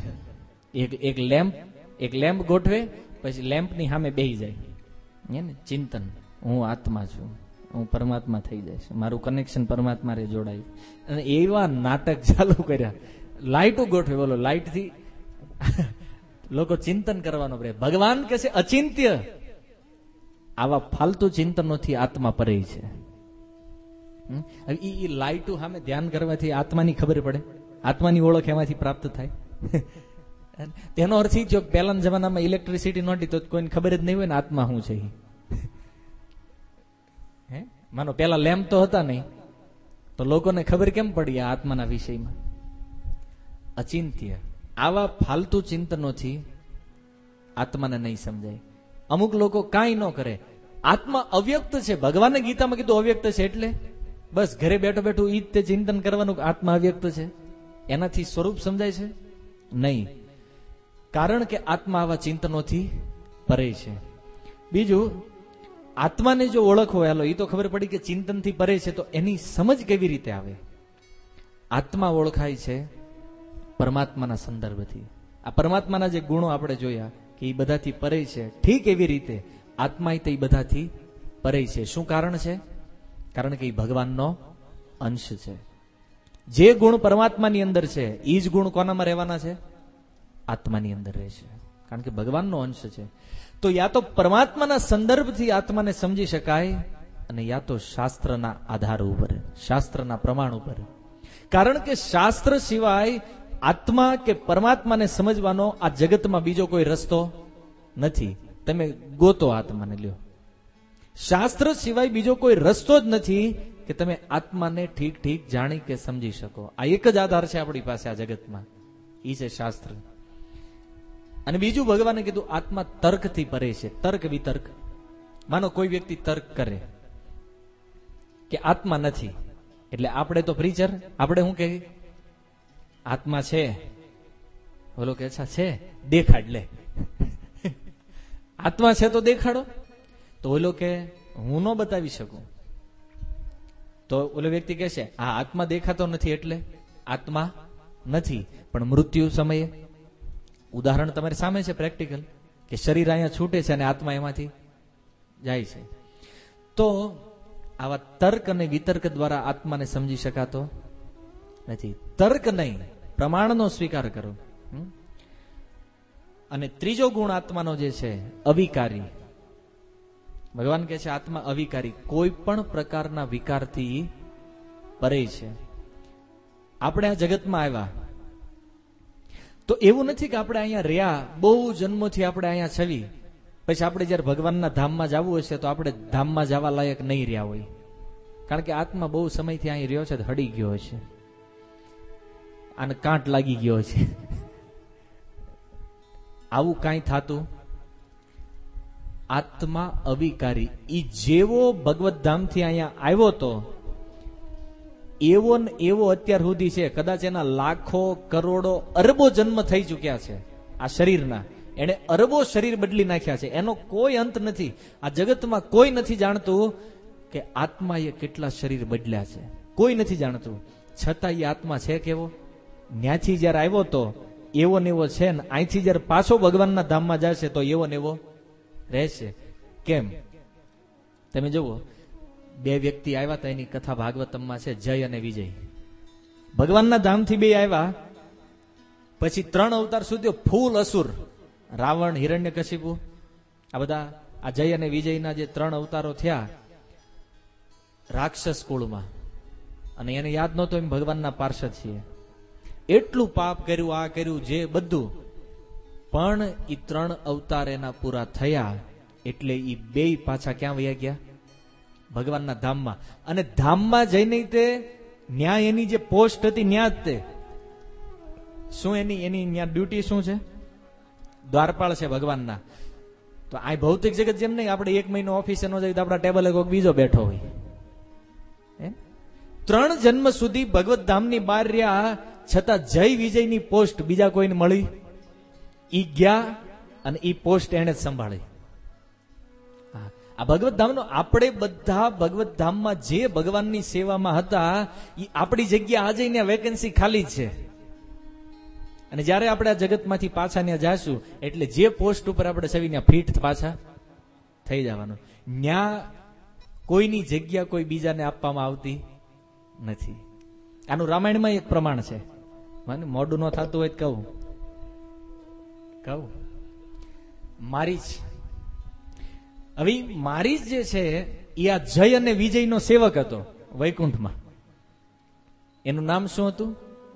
એક લેમ્પ ગોઠવે, પછી લેમ્પની સામે બેહી જાય ને ચિંતન, હું આત્મા છું, હું પરમાત્મા થઈ જઈશ, મારું કનેક્શન પરમાત્મા રે જોડાય. અને એવા નાટક ચાલુ કર્યા, લાઇટો ગોઠવે. બોલો, લાઇટ થી લોકો ચિંતન કરવાનો પ્રયત્ન. ભગવાન કહે છે અચિંત્ય. આવા ફાલતુ ચિંતનોથી આત્મા પરે છે. એ લાઇટો સામે ધ્યાન કરવાથી આત્માની ખબર પડે, આત્માની ઓળખ એમાંથી પ્રાપ્ત થાય. તેનો અર્થ એ જો પહેલાના જમાનામાં ઇલેક્ટ્રિસિટી નહોતી તો કોઈને ખબર જ નહીં હોય ને આત્મા શું છે. માનો પેલા લેમ્પ તો હતા નહીં, તો લોકોને ખબર કેમ પડી આ આત્માના વિષયમાં? અચિંત્ય. આવા ફાલતુ ચિંતનોથી આત્માને નહીં સમજાય. અમુક લોકો કાંઈ ન કરે, આત્મા અવ્યક્ત છે. ભગવાને ગીતામાં કીધું અવ્યક્ત છે, એટલે બસ ઘરે બેઠો બેઠું ઈ જ તે ચિંતન કરવાનું આત્મા અવ્યક્ત છે. એનાથી સ્વરૂપ સમજાય છે નહીં, કારણ કે આત્મા આવા ચિંતનોથી પરે છે. બીજું, આત્માને જો ઓળખવો, હાલો એ તો ખબર પડી કે ચિંતનથી પરે છે, તો એની સમજ કેવી રીતે આવે? આત્મા ઓળખાય છે પરમાત્માના સંદર્ભથી. આ પરમાત્માના જે ગુણો આપણે જોયા કે એ બધાથી પરે છે, ઠીક એવી રીતે આત્મા તે બધાથી પરે છે. શું કારણ છે? કારણ કે એ ભગવાનનો અંશ છે. જે ગુણ પરમાત્માની અંદર છે એ જ ગુણ કોનામાં રહેવાના છે? આત્માની અંદર રહેશે, કારણ કે ભગવાનનો અંશ છે. તો યા તો પરમાત્માના સંદર્ભથી આત્માને સમજી શકાય, અને યા તો શાસ્ત્રના આધાર ઉપર, શાસ્ત્રના પ્રમાણ ઉપર. કારણ કે શાસ્ત્ર સિવાય આત્મા કે પરમાત્માને સમજવાનો આ જગતમાં બીજો કોઈ રસ્તો નથી. તમે ગોતો આત્માને, લ્યો. શાસ્ત્ર સિવાય બીજો કોઈ રસ્તો જ નથી કે તમે આત્માને ઠીક ઠીક જાણી કે સમજી શકો. આ એક જ આધાર છે આપણી પાસે આ જગતમાં, એ છે શાસ્ત્ર. અને બીજું ભગવાને કીધું આત્મા તર્કથી પરે છે. તર્ક વિતર્ક. માનો કોઈ વ્યક્તિ તર્ક કરે કે આત્મા નથી, એટલે આપણે તો પ્રીચર, આપણે શું કહીએ? આત્મા છે. બોલો કે અચ્છા છે, દેખાડ લે. આત્મા છે તો દેખાડો. તો ઓલો કે હું ન બતાવી શકું. તો ઓલો વ્યક્તિ કહે છે આ આત્મા દેખાતો નથી, એટલે આત્મા નથી. પણ મૃત્યુ સમયે, ઉદાહરણ તમારી સામે છે પ્રેક્ટિકલ, કે શરીર અહીંયા છૂટે છે અને આત્મા એમાંથી જાય છે. તો આવા તર્ક અને વિતર્ક દ્વારા આત્માને સમજી શકાતો નથી. તર્ક નહીં, પ્રમાણનો સ્વીકાર કરો. અને ત્રીજો ગુણ આત્માનો જે છે અવિકારી. ભગવાન કહે છે આત્મા અવિકારી, કોઈ પણ પ્રકારના વિકારથી પરે છે. આપણે આ જગતમાં આવ્યા તો એવું નથી કે આપણે અહીંયા રહ્યા, બહુ જન્મોથી આપણે અહીંયા છવી, પછી આપણે જયારે ભગવાનના ધામમાં જવું હશે તો આપણે ધામમાં જવા લાયક નહીં રહ્યા હોય, કારણ કે આત્મા બહુ સમયથી અહીં રહ્યો છે, હડી ગયો છે, આને કાંટ લાગી ગયો છે. આવું કાંઈ થાતું. આત્મા અવિકારી, ઈ જેવો ભગવત ધામથી અહીંયા આવ્યો તો એવો ને એવો અત્યાર સુધી છે. કદાચ એના લાખો કરોડો અરબો જન્મ થઈ ચુક્યા છે આ શરીરના. એને અરબો શરીર બદલી નાખ્યા છે, એનો કોઈ અંત નથી. આ જગતમાં કોઈ નથી જાણતું કે આત્માએ કેટલા શરીર બદલ્યા છે, કોઈ નથી જાણતું. છતાં એ આત્મા છે કેવો, ન્યાથી જયારે આવ્યો તો એવો ને એવો છે, ને અહીંથી જયારે પાછો ભગવાનના ધામમાં જશે તો એવો ને એવો રહેશે. કેમ? તમે જુઓ, બે વ્યક્તિ આવ્યા હતા, એની કથા ભાગવતમમાં છે, જય અને વિજય. ભગવાનના ધામથી બે આવ્યા, પછી 3 અવતાર સુધી ફૂલ અસુર, રાવણ, હિરણ્યકશિપુ, આ બધા આ જય અને વિજયના જે 3 અવતારો થયા રાક્ષસ કુળમાં, અને એને યાદ નહોતો એમ ભગવાનના પાર્ષદ છીએ, એટલું પાપ કર્યું, આ કર્યું, જે બધું. પણ એ 3 અવતાર એના પૂરા થયા એટલે એ બે પાછા ક્યાં વયા ગયા? ભગવાનના ધામમાં. અને ધામમાં જઈને તે ન્યાય એની જે પોસ્ટ હતી ન્યા જ તે શું એની ન્યા ડ્યુટી શું છે? દ્વારપાળ છે ભગવાનના. તો આ ભૌતિક જગત જેમ નહીં, આપણે 1 મહિનો ઓફિસે ન જઈએ તો આપણા ટેબલે કોઈક બીજો બેઠો હોય. 3 જન્મ સુધી ભગવત ધામની બહાર રહ્યા, છતાં જય વિજયની પોસ્ટ બીજા કોઈને મળી? ઈ ગયા અને ઈ પોસ્ટ એને જ સંભાળી. આ ભગવત ધામનો, આપણે બધા ભગવત ધામમાં જે ભગવાનની સેવામાં હતા એ આપણી જગ્યા આજે ત્યાં વેકેન્સી ખાલી જ છે. અને જયારે આપણે આ જગતમાંથી પાછા ત્યાં જાશું એટલે જે પોસ્ટ ઉપર આપણે સવી ત્યાં ફિટ પાછા થઈ જવાનું. ન્યા કોઈની જગ્યા કોઈ બીજાને આપવામાં આવતી નથી. આનું રામાયણમાં એક પ્રમાણ છે, મને મોડું ન થતું હોય તો કહું. મારીચ, હવે મારીચ જે છે એ આ જય અને વિજયનો સેવક હતો વૈકુંઠમાં. એનું નામ શું હતું?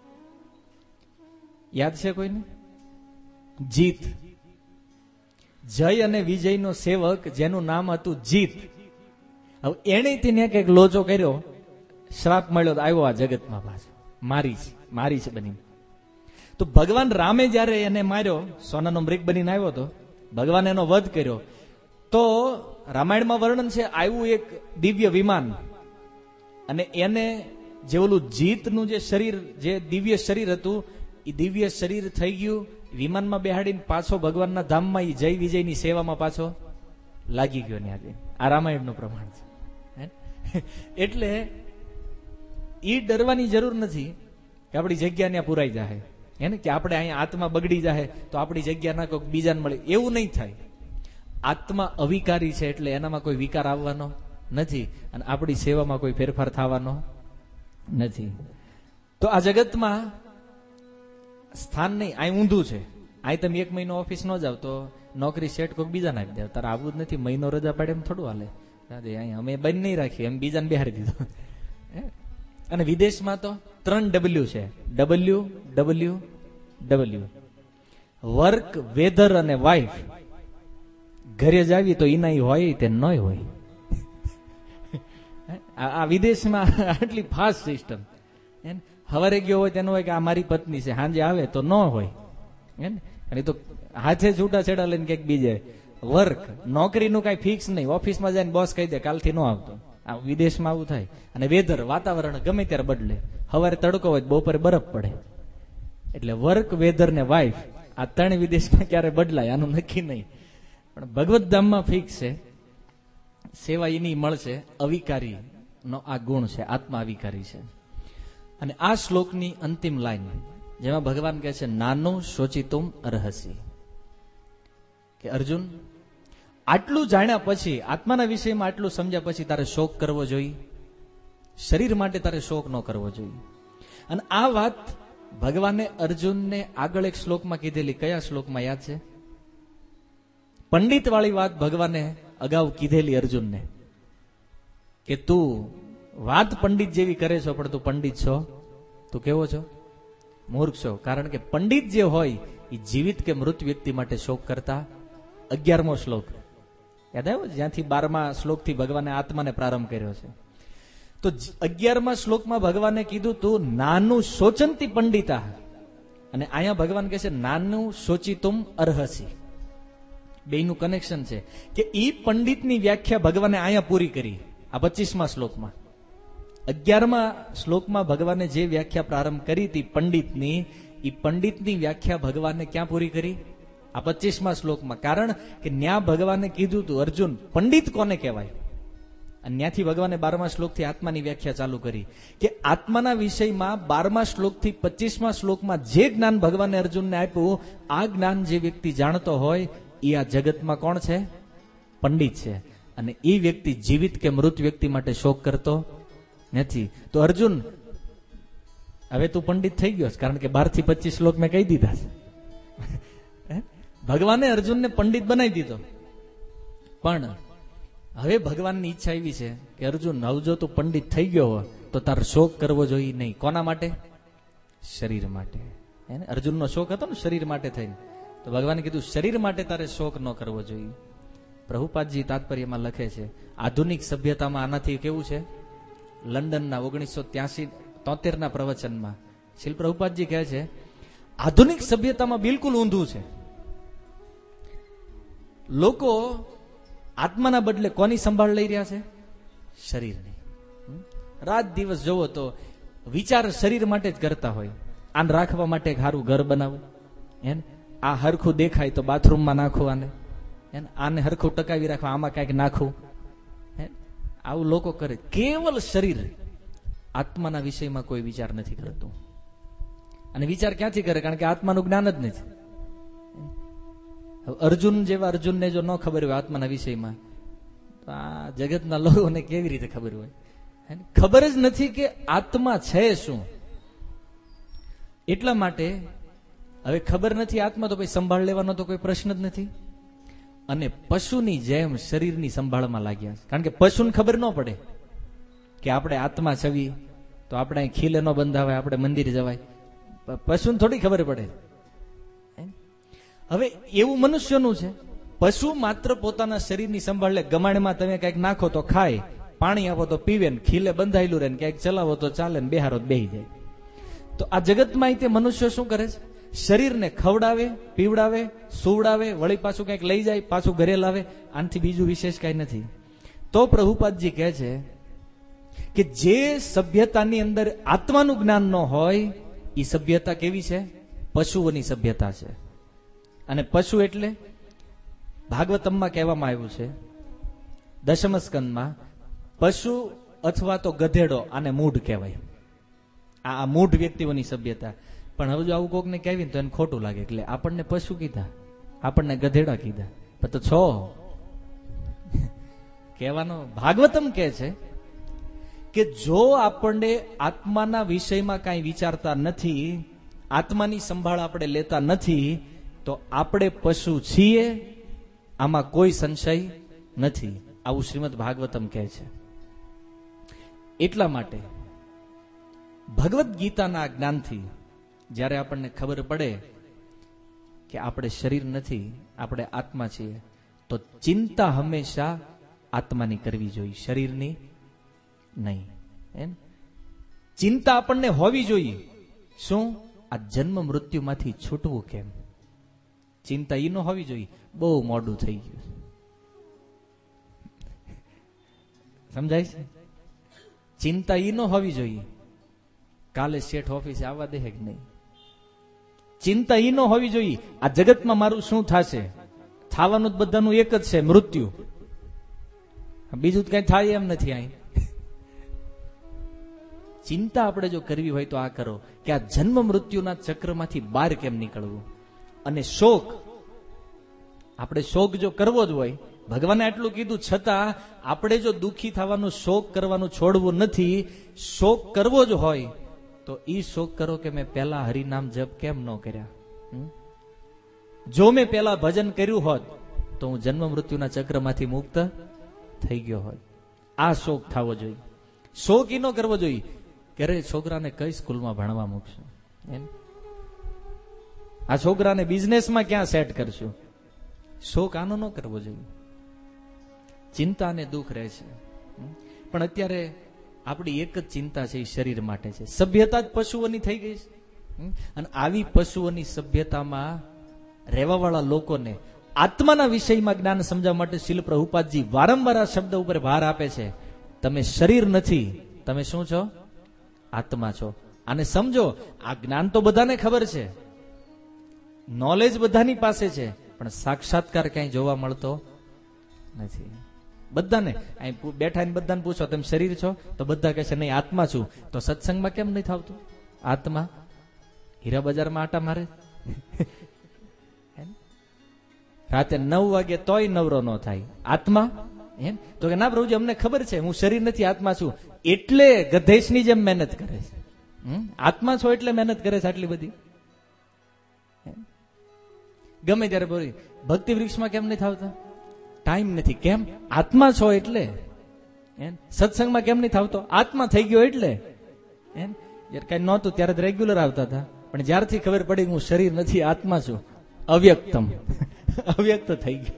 યાદ છે કોઈને? જીત. જય અને વિજયનો સેવક જેનું નામ હતું જીત. હવે એને તેને કઈક લોચો કર્યો, શ્રાપ મળ્યો, આવ્યો આ જગતમાં પાછો મારીચ બની. તો ભગવાન રામે જયારે એને માર્યો, સોનાનો મૃગ બનીને આવ્યો તો ભગવાન એનો વધ કર્યો. તો રામાયણમાં વર્ણન છે, આવ્યું એક દિવ્ય વિમાન, અને એને જે ઓલું જીતનું જે શરીર, જે દિવ્ય શરીર હતું એ દિવ્ય શરીર થઈ ગયું, વિમાનમાં બેહાડીને પાછો ભગવાનના ધામમાં એ જય વિજયની સેવામાં પાછો લાગી ગયો. ત્યાં આ રામાયણનું પ્રમાણ છે. એટલે એ ડરવાની જરૂર નથી કે આપણી જગ્યા ત્યાં પુરાઈ જાય, એને કે આપણે અહીંયા આત્મા બગડી જાય તો આપણી જગ્યા ના કોઈ બીજાને મળે, એવું નહીં થાય. આત્મા અવિકારી છે એટલે એનામાં કોઈ વિકાર આવવાનો નથી, અને આપણી સેવામાં કોઈ ફેરફાર થવાનો નથી. તો આ જગતમાં સ્થાન નહીં, અહીં ઊંધું છે. અહીં તમે 1 મહિનો ઓફિસ ન જાવ તો નોકરી સેટ કોઈક બીજાને આપી દે. તારે આવું જ નથી, મહિનો રજા પાડે એમ થોડું હાલે. અહીં અમે બંધ નહીં રાખીએ, એમ બીજાને બેહારી દીધો. અને વિદેશમાં તો 3 W છે, WWW. વર્ક, વેધર અને વાઇફ. ઘરે જાવી તો ઇનાઈ હોય તે ન હોય. આ વિદેશમાં આટલી ફાસ્ટ સિસ્ટમ. હવારે ગયો હોય તેનો હોય કે આ મારી પત્ની છે, સાંજે આવે તો ન હોય. અને તો હાથે છૂટા છેડા લઈને ક્યાંક બીજે. વર્ક, નોકરીનું કઈ ફિક્સ નહીં, ઓફિસમાં જઈને બોસ કહી દે કાલથી ન આવતો. આ વિદેશમાં આવું થાય. અને વેધર, વાતાવરણ ગમે ત્યારે બદલે. સવારે તડકો હોય, બપોરે બરફ પડે. એટલે વર્ક, વેધર ને વાઇફ, આ 3 વિદેશમાં ક્યારે બદલાય આનું નક્કી નહીં. પણ ભગવત ધામમાં ફિક્સ છે, સેવા એની મળશે. અવિકારી નો આ ગુણ છે, આત્મા અવિકારી છે. અને આ શ્લોકની અંતિમ લાઈન જેમાં ભગવાન કહે છે, નાનું શોચિતુમ અર્હસી, કે અર્જુન આટલું જાણ્યા પછી, આત્માના વિષયમાં આટલું સમજ્યા પછી તારે શોક કરવો જોઈએ, શરીર માટે તારે શોક ન કરવો જોઈએ. અને આ વાત ભગવાને અર્જુનને આગળ એક શ્લોકમાં કીધેલી. કયા શ્લોકમાં યાદ છે? પંડિત વાળી વાત ભગવાને અગાઉ કીધેલી અર્જુનને કે તું વાત પંડિત જેવી કરે છો, પણ તું પંડિત છો, તું કેવો છો? મૂર્ખ છો. કારણ કે પંડિત જે હોય એ જીવિત કે મૃત વ્યક્તિ માટે શોક કરતા. 11મો શ્લોક યાદ આવ્યો, જ્યાંથી 12મા શ્લોકથી ભગવાને આત્માને પ્રારંભ કર્યો છે. તો 11મા શ્લોકમાં ભગવાને કીધું તું નાનું શોચંતી પંડિતા, અને અહીંયા ભગવાન કહે છે નાનું શોચિતુમ અર્હસી. બેયનું કનેક્શન છે કે ઈ પંડિતની વ્યાખ્યા ભગવાને અહીંયા પૂરી કરી આ 25મા શ્લોકમાં. 11મા શ્લોકમાં ભગવાને જે વ્યાખ્યા પ્રારંભ કરી હતી પંડિતની, એ પંડિતની વ્યાખ્યા ભગવાને ક્યાં પૂરી કરી? આ 25મા શ્લોકમાં. કારણ કે ન્યા ભગવાને કીધું હતું અર્જુન પંડિત કોને કહેવાય, અને ત્યાંથી ભગવાને 12મા શ્લોકથી આત્માની વ્યાખ્યા ચાલુ કરી કે આત્માના વિષયમાં 12મા શ્લોકથી 25મા શ્લોકમાં જે જ્ઞાન ભગવાને અર્જુનને આપ્યું, આ જ્ઞાન જે વ્યક્તિ જાણતો હોય એ આ જગતમાં કોણ છે? પંડિત છે. અને એ વ્યક્તિ જીવિત કે મૃત વ્યક્તિ માટે શોક કરતો નથી. તો અર્જુન હવે તું પંડિત થઈ ગયો, કારણ કે 12 થી 25 શ્લોક મેં કહી દીધા છે. ભગવાને અર્જુનને પંડિત બનાવી દીધો. પણ હવે ભગવાનની ઈચ્છા એવી છે કે અર્જુન હવે જો તું પંડિત થઈ ગયો હોય તો તારે શોક કરવો જોઈએ નહીં. કોના માટે? શરીર માટે. અર્જુનનો શોક હતો ને શરીર માટે થઈને, તો ભગવાને કીધું શરીર માટે તારે શોક ન કરવો જોઈએ. પ્રભુપાદજી તાત્પર્યમાં લખે છે આધુનિક સભ્યતામાં આનાથી કેવું છે, લંડનના 1973 પ્રવચનમાં શ્રીલ પ્રભુપાદજી કહે છે આધુનિક સભ્યતામાં બિલકુલ ઊંધું છે. લોકો આત્માના બદલે કોની સંભાળ લઈ રહ્યા છે? શરીરની. રાત દિવસ જોવો તો વિચાર શરીર માટે જ કરતા હોય. આને રાખવા માટે સારું ઘર બનાવવું, આ હરખું દેખાય તો બાથરૂમમાં નાખવું, આને હરખું ટકાવી રાખવા આમાં કઈક નાખવું, આવું લોકો કરે. કેવલ શરીર, આત્માના વિષયમાં કોઈ વિચાર નથી કરતું. અને વિચાર ક્યાંથી કરે? કારણ કે આત્માનું જ્ઞાન જ નથી. અર્જુન જેવા અર્જુનને જો ન ખબર હોય આત્માના વિષયમાં, તો આ જગતના લોકોને કેવી રીતે ખબર હોય? ખબર જ નથી કે આત્મા છે શું. એટલા માટે હવે ખબર નથી આત્મા, તો પછી સંભાળ લેવાનો તો કોઈ પ્રશ્ન જ નથી. અને પશુની જેમ શરીરની સંભાળમાં લાગ્યા છે. કારણ કે પશુને ખબર ન પડે કે આપણે આત્મા છવી, તો આપણે અહીં ખીલે ન બંધાવાય, આપણે મંદિર જવાય. પશુને થોડી ખબર પડે. હવે એવું મનુષ્યનું છે, પશુ માત્ર પોતાના શરીરની સંભાળ લે. ગમાણમાં તમે કઈક નાખો તો ખાય, પાણી આપો તો પીવે, ને ખીલે બંધાયેલું રહે, ક્યાંક ચલાવો તો ચાલે, ને બેહારો બેહી જાય. તો આ જગતમાં તે મનુષ્ય શું કરે છે? શરીરને ખવડાવે, પીવડાવે, સુવડાવે, વળી પાછું કઈક લઈ જાય, પાછું ઘરે લાવે. આનાથી બીજું વિશેષ કઈ નથી. તો પ્રભુપાદજી કહે છે કે જે સભ્યતાની અંદર આત્માનું જ્ઞાન ન હોય એ સભ્યતા કેવી છે? પશુઓની સભ્યતા છે. અને પશુ એટલે ભાગવતમમાં કહેવામાં આવ્યું છે 10મ સ્કંદમાં, પશુ અથવા તો ગધેડો, આને મૂઢ કહેવાય. આ મૂઢ વ્યક્તિઓની સભ્યતા. પણ હવે જો આવું કોકને કહેવી તો એને ખોટું લાગે, એટલે આપણને પશુ કીધા, આપણને ગધેડા કીધા. તો છો કહેવાનો ભાગવતમ કહે છે કે જો આપણને આત્માના વિષયમાં કાંઈ વિચારતા નથી, આત્માની સંભાળ આપણે લેતા નથી, તો આપણે પશુ છીએ, આમાં કોઈ સંશય નથી. આવું શ્રીમદ ભાગવતમ કહે છે. એટલા માટે ભગવદ્ ગીતાના જ્ઞાનથી જ્યારે આપણને ખબર પડે કે આપણે શરીર નથી, આપણે આત્મા છીએ, તો ચિંતા હંમેશા આત્માની કરવી જોઈએ, શરીરની નહીં. ચિંતા આપણને હોવી જોઈએ. શું? આ જન્મ મૃત્યુમાંથી છૂટવું કેમ? ચિંતા એ ન હોવી જોઈએ બહુ મોડું થઈ ગયું. સમજાય છે? ચિંતા એ ન હોવી જોઈએ કાલે શેઠ ઓફિસે આવવા દે કે નહીં. ચિંતા એ ન હોવી જોઈએ આ જગતમાં મારું શું થશે. થવાનું જ બધાનું એક જ છે, મૃત્યુ. બીજું કઈ થાય એમ નથી. અહીં ચિંતા આપણે જો કરવી હોય તો આ કરો કે આ જન્મ મૃત્યુના ચક્રમાંથી બહાર કેમ નીકળવું. અને શોક, આપણે શોક જો કરવો જ હોય, ભગવાને આટલું કીધું છતાં આપણે જો દુઃખી થવાનું, શોક કરવાનું છોડવું નથી. શોક કરવો જ હોય તો ઈ શોક કરો કે મેં પહેલા હરિનામ જપ કેમ ન કર્યા. જો મેં પહેલા ભજન કર્યું હોત તો હું જન્મ મૃત્યુના ચક્રમાંથી મુક્ત થઈ ગયો હોત. આ શોક થવો જોઈએ. શોક ઈ ન કરવો જોઈએ કે અરે છોકરાને કઈ સ્કૂલમાં ભણવા મૂકશું, આ છોકરાને બિઝનેસમાં ક્યાં સેટ કરશું. શોક આનો ન કરવો જોઈએ. ચિંતા અને દુઃખ રહે છે, પણ અત્યારે આપણી એક જ ચિંતા છે, એ શરીર માટે છે. સભ્યતા જ પશુઓની થઈ ગઈ છે, અને આવી પશુઓની સભ્યતામાં રહેવાવાળા લોકોને આત્માના વિષયમાં જ્ઞાન સમજાવવા માટે શીલ પ્રભુપાદજી વારંવાર આ શબ્દ ઉપર ભાર આપે છે. તમે શરીર નથી, તમે શું છો? આત્મા છો. આને સમજો. આ જ્ઞાન તો બધાને ખબર છે, નોલેજ બધાની પાસે છે, પણ સાક્ષાત્કાર ક્યાંય જોવા મળતો નથી. બધાને અહીં બેઠા બધાને પૂછો તમે શરીર છો, તો બધા કહે છે નહીં આત્મા છું. તો સત્સંગમાં કેમ નહીં થતું? આત્મા હીરા બજારમાં આટા મારે, રાતે 9 વાગે તોય નવરો ન થાય. આત્મા એમ તો કે ના પ્રભુજી અમને ખબર છે હું શરીર નથી, આત્મા છું. એટલે ગધેશની જેમ મહેનત કરે છે. આત્મા છો એટલે મહેનત કરે છે આટલી બધી. ગમે ત્યારે બોલી ભક્તિ વૃક્ષમાં કેમ નહીં થતા? ટાઈમ નથી. કેમ? આત્મા છો એટલે. સત્સંગમાં કેમ નહીં થતો? આત્મા થઈ ગયો એટલે. જયારે કઈ નહોતું ત્યારે રેગ્યુલર આવતા હતા, પણ જ્યારથી ખબર પડી હું શરીર નથી, આત્મા છું, અવ્યક્તમ અવ્યક્ત થઈ ગયું.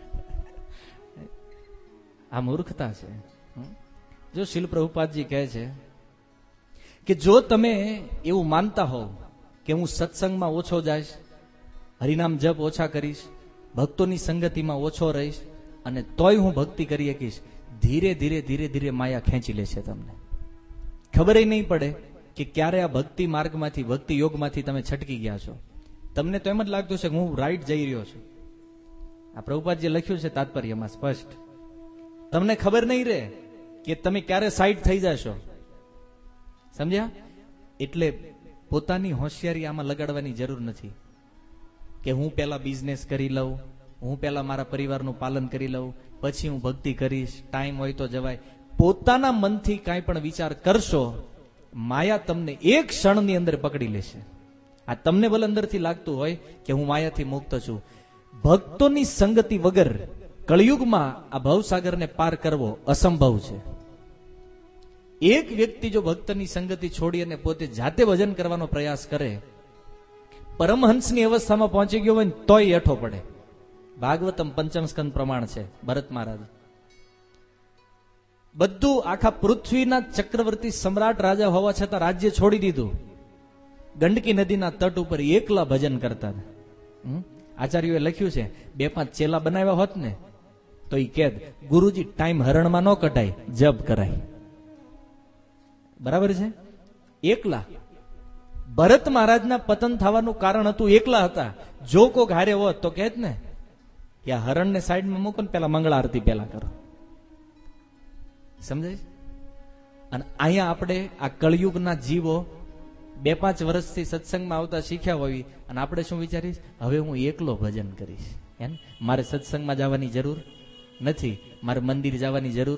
આ મૂર્ખતા છે. જો શીલ પ્રભુપાદજી કહે છે કે જો તમે એવું માનતા હોવ કે હું સત્સંગમાં ઓછો જઈશ, હરિનામ જપ ઓછા કરીશ, ભક્તોની સંગતિમાં ઓછો રહીશ, અને તોય હું ભક્તિ કરી શકીશ, ધીરે ધીરે ધીરે ધીરે માયા ખેંચી લેશે. તમને ખબર નહીં પડે કે ક્યારે આ ભક્તિ માર્ગમાંથી, ભક્તિ યોગમાંથી તમે છટકી ગયા છો. તમને તો એમ જ લાગતું છે કે હું રાઈટ જઈ રહ્યો છું. આ પ્રભુપાદજીએ લખ્યું છે તાત્પર્યમાં સ્પષ્ટ. તમને ખબર નહીં રહે કે તમે ક્યારે સાઈડ થઈ જશો. સમજ્યા? એટલે પોતાની હોશિયારી આમાં લગાડવાની જરૂર નથી કે હું પેલા બિઝનેસ કરી લઉં, હું પેલા મારા પરિવારનું પાલન કરી લઉં, પછી હું ભક્તિ કરીશ, ટાઈમ હોય તો જવાય. પોતાના મનથી કાંઈ પણ વિચાર કરશો, માયા તમને એક ક્ષણની અંદર પકડી લેશે. આ તમને ભલે અંદરથી લાગતું હોય કે હું માયાથી મુક્ત છું. ભક્તોની સંગતિ વગર કળિયુગમાં આ ભવસાગરને પાર કરવો અસંભવ છે. એક વ્યક્તિ જો ભક્તની સંગતિ છોડી અને પોતે જાતે ભજન કરવાનો પ્રયાસ કરે, પરમહંસની અવસ્થામાં પહોંચી ગયો હોય ને તોય એઠો પડે. ભાગવતમ પંચમ સ્કંદ પ્રમાણ છે. ભરત મહારાજ બધું આખા પૃથ્વીના ચક્રવર્તી સમ્રાટ રાજા હોવા છતાં રાજ્ય છોડી દીધું. ગંડકી નદીના તટ ઉપર એકલા ભજન કરતા. આચાર્યોએ લખ્યું છે 2-5 ચેલા બનાવ્યા હોત ને તો એ કેદ ગુરુજી ટાઈમ હરણમાં ન કઢાય, જપ કરાય. બરાબર છે? એકલા. ભરત મહારાજના પતન થવાનું કારણ હતું એકલા હતા. જો કોક હારે હોત તો કહેત ને કે આ હરણને સાઈડમાં મૂકો ને પેલા મંગળા આરતી પેલા કરો. સમજાય? અને અહીંયા આપણે આ કળિયુગના જીવો 2-5 વર્ષથી સત્સંગમાં આવતા શીખ્યા હોય અને આપણે શું વિચારીશ? હવે હું એકલો ભજન કરીશ. મારે સત્સંગમાં જવાની જરૂર નથી, મારે મંદિર જવાની જરૂર.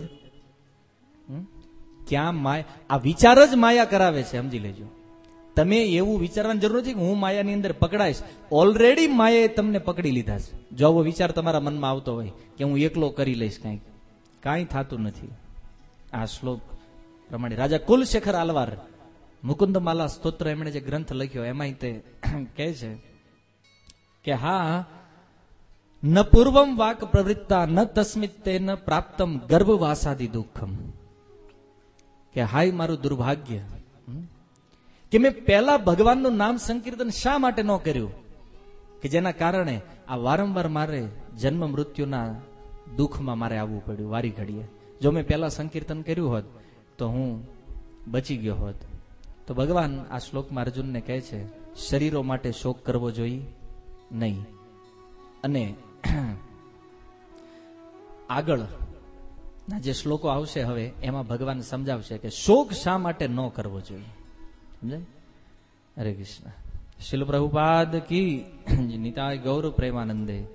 ક્યાં માયા? આ વિચાર જ માયા કરાવે છે. સમજી લેજો. તમે એવું વિચારવાની જરૂર નથી કે હું માયાની અંદર પકડાઈશ. ઓલરેડી માયાએ તમને પકડી લીધા છે. જો આવો વિચાર તમારા મનમાં આવતો હોય કે હું એકલો કરી લઈશ કાંઈ થતું નથી. આ શ્લોક પ્રમાણે રાજા કુલશેખર આલવાર મુકુંદમાલા સ્તોત્ર એમણે જે ગ્રંથ લખ્યો એમાં તે કહે છે કે હા, ન પૂર્વમ વાક પ્રવૃત્તા ન તસ્મિત તેન પ્રાપ્તમ ગર્ભવાસાદિ દુઃખમ. કે હાય મારું દુર્ભાગ્ય કે મેં પહેલા ભગવાનનું નામ સંકીર્તન શા માટે ન કર્યું કે જેના કારણે આ વારંવાર મારે જન્મ મૃત્યુના દુઃખમાં મારે આવવું પડ્યું વારી ઘડીએ. જો મેં પહેલા સંકીર્તન કર્યું હોત તો હું બચી ગયો હોત. તો ભગવાન આ શ્લોકમાં અર્જુનને કહે છે શરીરો માટે શોક કરવો જોઈએ નહીં. અને આગળ ના જે શ્લોકો આવશે હવે એમાં ભગવાન સમજાવશે કે શોક શા માટે ન કરવો જોઈએ. સમજાય? હરે કૃષ્ણ. શીલ પ્રભુપાદ કી નિતાય ગૌર પ્રેમાનંદે.